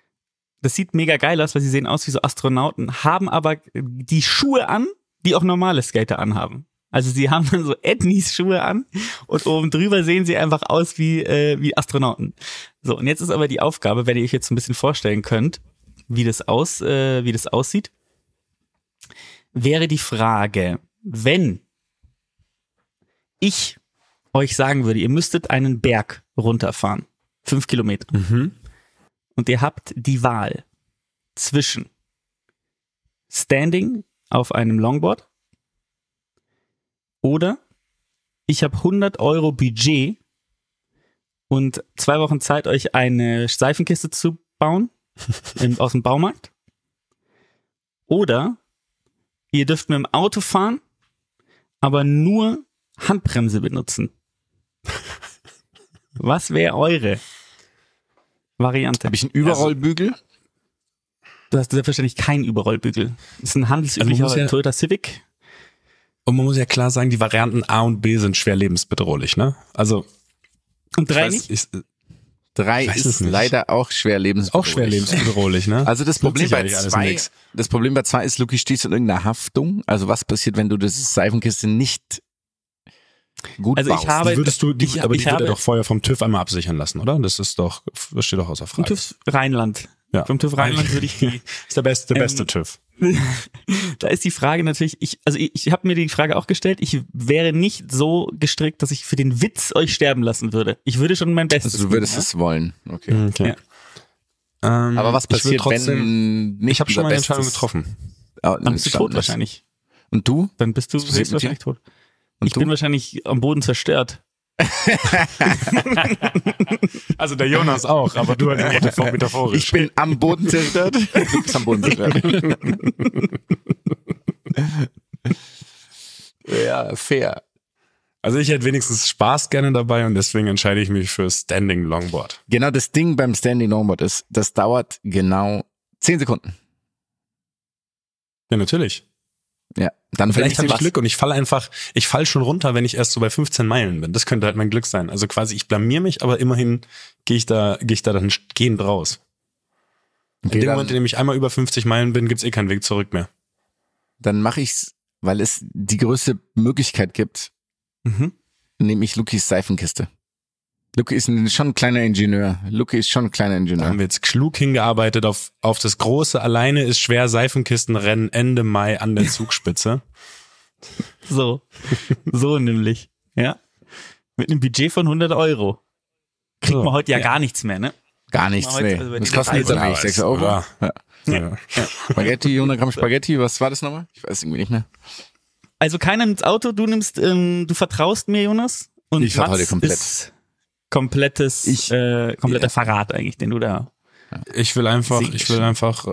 das sieht mega geil aus, weil sie sehen aus wie so Astronauten, haben aber die Schuhe an, die auch normale Skater anhaben. Also sie haben dann so Ethnies Schuhe an und oben drüber sehen sie einfach aus wie Astronauten. So, und jetzt ist aber die Aufgabe, wenn ihr euch jetzt ein bisschen vorstellen könnt, wie das aussieht, wäre die Frage, wenn ich euch sagen würde, ihr müsstet einen Berg runterfahren, 5 Kilometer, und ihr habt die Wahl zwischen Standing auf einem Longboard oder ich habe 100 Euro Budget und 2 Wochen Zeit, euch eine Seifenkiste zu bauen aus dem Baumarkt. Oder ihr dürft mit dem Auto fahren, aber nur Handbremse benutzen. Was wäre eure Variante? Habe ich einen Überrollbügel? Du hast selbstverständlich keinen Überrollbügel. Das ist ein handelsüblicher Toyota Civic. Und man muss ja klar sagen, die Varianten A und B sind schwer lebensbedrohlich, ne? Also. Und 3 nicht? 3 ist leider auch schwer lebensbedrohlich. Auch schwer lebensbedrohlich, ne? Also das Problem bei 2 ist, Luki, stehst du in irgendeiner Haftung? Also was passiert, wenn du das Seifenkiste nicht gut baust? Die wird ja doch vorher vom TÜV einmal absichern lassen, oder? Das steht doch außer Frage. Vom TÜV Rheinland. Ja. Vom TÜV Rheinland würde ich die. Ist der beste TÜV. Da ist die Frage natürlich, ich habe mir die Frage auch gestellt, ich wäre nicht so gestrickt, dass ich für den Witz euch sterben lassen würde. Ich würde schon mein Bestes Also du würdest geben, es wollen. Okay. Ja. Aber was passiert, wenn nicht ich habe schon meine Bestes- Entscheidung getroffen. Dann bist du tot wahrscheinlich. Und du? Dann bist du passiert mit wahrscheinlich dir? tot. Und Ich du? bin wahrscheinlich am Boden zerstört. Also der Jonas auch, aber du halt metaphorisch. Ich bin am Boden zerstört. Du bist am Boden zerstört. Ja, fair. Also ich hätte wenigstens Spaß gerne dabei und deswegen entscheide ich mich für Standing Longboard. Genau, das Ding beim Standing Longboard ist, das dauert genau 10 Sekunden. Ja, natürlich. Ja, dann Vielleicht habe ich was. Glück und ich fall schon runter, wenn ich erst so bei 15 Meilen bin. Das könnte halt mein Glück sein. Also quasi, ich blamier mich, aber immerhin gehe ich da dann gehend raus. In dem Moment, in dem ich einmal über 50 Meilen bin, gibt's keinen Weg zurück mehr. Dann mache ich's, weil es die größte Möglichkeit gibt, nehme ich Lukis Seifenkiste. Luki ist schon ein kleiner Ingenieur. Da haben wir jetzt klug hingearbeitet auf das große Alleine ist schwer Seifenkistenrennen Ende Mai an der Zugspitze. So nämlich, ja. Mit einem Budget von 100 Euro. Kriegt man heute ja gar nichts mehr, ne? Gar nichts, Heute, nee. also bei Was den kostet jetzt Preisen. eigentlich? 6 Euro? Ja. Ja. Spaghetti, 100 Gramm Spaghetti, was war das nochmal? Ich weiß irgendwie nicht mehr. Also keiner nimmt Auto, du vertraust mir, Jonas. Und Ich vertraue dir Mats komplett. ist kompletter Verrat eigentlich, den du da. Ich will einfach noch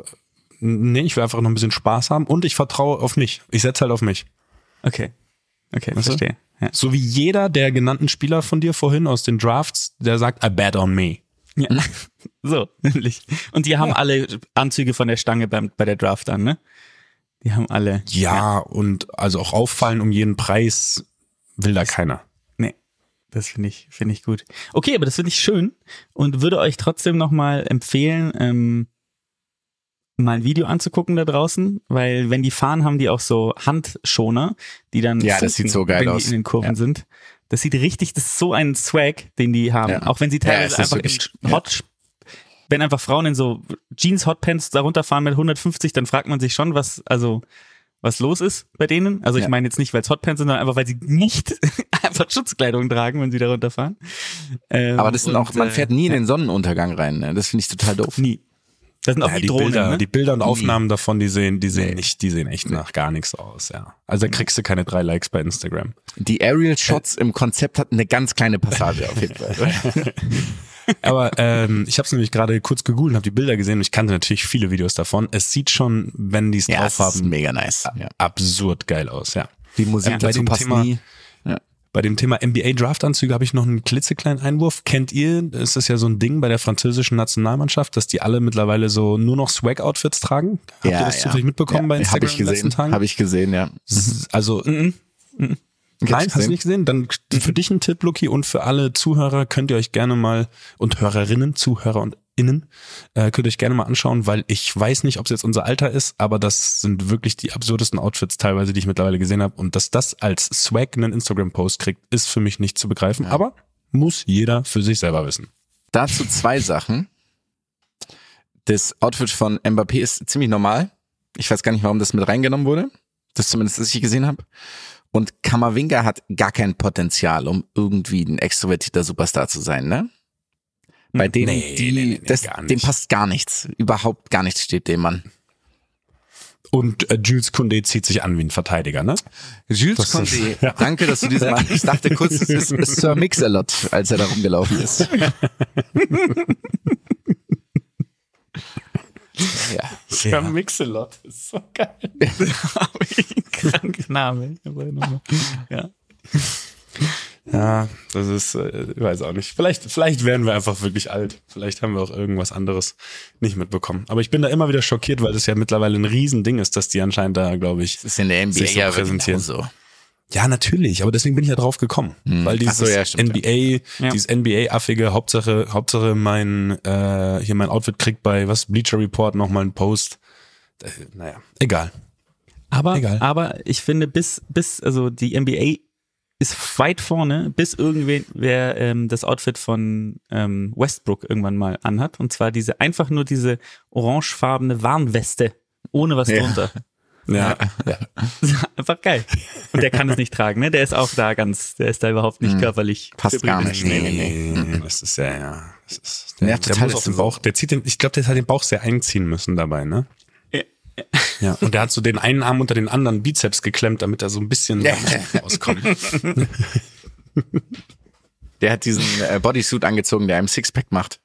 ein bisschen Spaß haben und ich vertraue auf mich. Ich setze halt auf mich. Okay, Weißt du? verstehe. Ja. So wie jeder der genannten Spieler von dir vorhin aus den Drafts, der sagt, I bet on me. Ja. So, nämlich. Und die haben alle Anzüge von der Stange bei der Draft an, ne? Die haben alle. Ja, und also auch auffallen um jeden Preis will da keiner. Nee, das finde ich gut. Okay, aber das finde ich schön und würde euch trotzdem nochmal empfehlen, mal ein Video anzugucken da draußen, weil wenn die fahren, haben die auch so Handschoner, die dann Ja, das sieht so geil wenn aus. die in den Kurven Ja. sind. Das sieht richtig, das ist so ein Swag, den die haben. Ja. Auch wenn sie teilweise Ja, es ist einfach wirklich- in wenn einfach Frauen in so Jeans-Hotpants da runterfahren mit 150, dann fragt man sich schon, was los ist bei denen. Also ich Ja. meine jetzt nicht, weil es Hotpants sind, sondern einfach, weil sie nicht einfach Schutzkleidung tragen, wenn sie da runterfahren. Aber das sind auch, man fährt nie in ja. den Sonnenuntergang rein, ne? Das finde ich total doof. Nie. Das sind auch Ja, die die Drohnen, Bilder, ne? die Bilder und Aufnahmen davon, die sehen echt nach gar nichts aus, ja. Also da kriegst du keine 3 Likes bei Instagram. Die Aerial Shots im Konzept hatten eine ganz kleine Passage auf jeden Fall. Aber ich habe es nämlich gerade kurz gegoogelt und habe die Bilder gesehen und ich kannte natürlich viele Videos davon. Es sieht schon, wenn die es Ja, drauf es ist haben, mega nice. Ja. absurd geil aus, ja. Die Musik bei dazu dem passt Thema- nie. Ja. Bei dem Thema NBA-Draft-Anzüge habe ich noch einen klitzekleinen Einwurf. Kennt ihr, es ist ja so ein Ding bei der französischen Nationalmannschaft, dass die alle mittlerweile so nur noch Swag-Outfits tragen? Habt ihr das zufällig mitbekommen bei Instagram Habe ich in den letzten gesehen. Tagen? Habe ich gesehen, ja. Also, nein, hast du nicht gesehen? Dann für dich ein Tipp, Luki, und für alle Zuhörer könnt ihr euch gerne mal und Hörerinnen, Zuhörer und HörerInnen. Könnt ihr euch gerne mal anschauen, weil ich weiß nicht, ob es jetzt unser Alter ist, aber das sind wirklich die absurdesten Outfits teilweise, die ich mittlerweile gesehen habe. Und dass das als Swag einen Instagram-Post kriegt, ist für mich nicht zu begreifen. Ja. Aber muss jeder für sich selber wissen. Dazu 2 Sachen. Das Outfit von Mbappé ist ziemlich normal. Ich weiß gar nicht, warum das mit reingenommen wurde. Das zumindest, was ich gesehen habe. Und Kamavinga hat gar kein Potenzial, um irgendwie ein extrovertierter Superstar zu sein, ne? Bei denen, dem passt gar nichts. Überhaupt gar nichts steht dem Mann. Und Jules Koundé zieht sich an wie ein Verteidiger, ne? Jules Koundé, ja. Danke, dass du diesen Mann, ich dachte kurz, es ist Sir Mix-a-Lot, als er da rumgelaufen ist. Ja. Sir Mix-a-Lot ist so geil. Kranker Name. Ja. Ja, das ist, ich weiß auch nicht. Vielleicht werden wir einfach wirklich alt. Vielleicht haben wir auch irgendwas anderes nicht mitbekommen. Aber ich bin da immer wieder schockiert, weil das ja mittlerweile ein Riesending ist, dass die anscheinend da, glaube ich, das ist in der NBA ja präsentieren. So. Ja, natürlich, aber deswegen bin ich ja drauf gekommen. Weil dieses dieses NBA-affige, Hauptsache mein Outfit kriegt bei Bleacher Report nochmal einen Post. Naja, egal. Aber ich finde, also die NBA ist weit vorne, bis irgendwer das Outfit von Westbrook irgendwann mal anhat. Und zwar einfach nur diese orangefarbene Warnweste ohne was drunter. Ja. Einfach geil. Und der kann es nicht tragen, ne? Der ist auch da der ist da überhaupt nicht körperlich. Passt gar nicht. Nee. Das ist ja. Das ist, der muss auf den Bauch, ich glaube, der hat den Bauch sehr einziehen müssen dabei, ne? Ja, und der hat so den einen Arm unter den anderen Bizeps geklemmt, damit er so ein bisschen rauskommt. Der hat diesen Bodysuit angezogen, der einem Sixpack macht.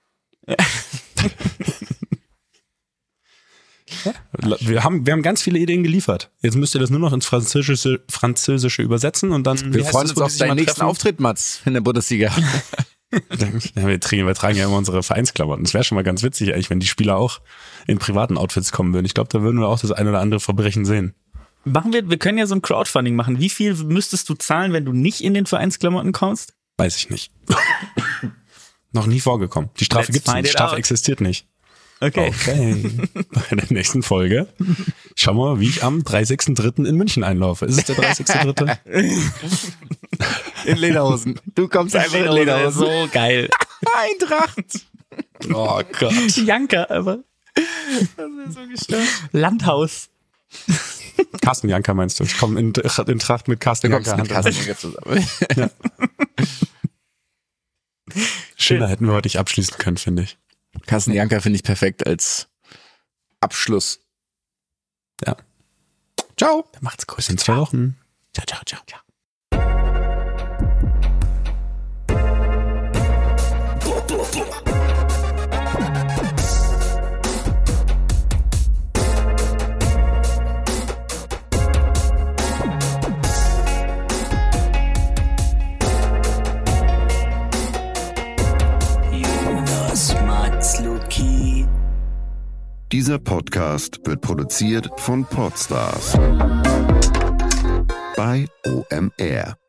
Wir haben ganz viele Ideen geliefert. Jetzt müsst ihr das nur noch ins Französische übersetzen und dann. Wir freuen uns auf deinen nächsten Auftritt, Mats, in der Bundesliga. Ja, wir tragen ja immer unsere Vereinsklamotten. Das wäre schon mal ganz witzig, eigentlich, wenn die Spieler auch in privaten Outfits kommen würden. Ich glaube, da würden wir auch das ein oder andere Verbrechen sehen. Wir können ja so ein Crowdfunding machen. Wie viel müsstest du zahlen, wenn du nicht in den Vereinsklamotten kommst? Weiß ich nicht. Noch nie vorgekommen. Die Strafe gibt's nicht. Die Strafe existiert nicht. Okay. Bei der nächsten Folge schauen wir mal, wie ich am 30.03. in München einlaufe. Ist es der 30.03.? In Lederhosen. Du kommst einfach in Lederhosen. So geil. Eintracht. Oh Gott. Janka, aber. Das ist so gestört. Landhaus. Carsten Janka meinst du? Ich komme in Tracht mit Carsten Janka. Mit Carsten Janka zusammen. Ja. Schöner hätten wir heute nicht abschließen können, finde ich. Carsten Janka finde ich perfekt als Abschluss. Ja. Ciao. Macht's gut. Bis in 2 Wochen. Ciao. Dieser Podcast wird produziert von Podstars bei OMR.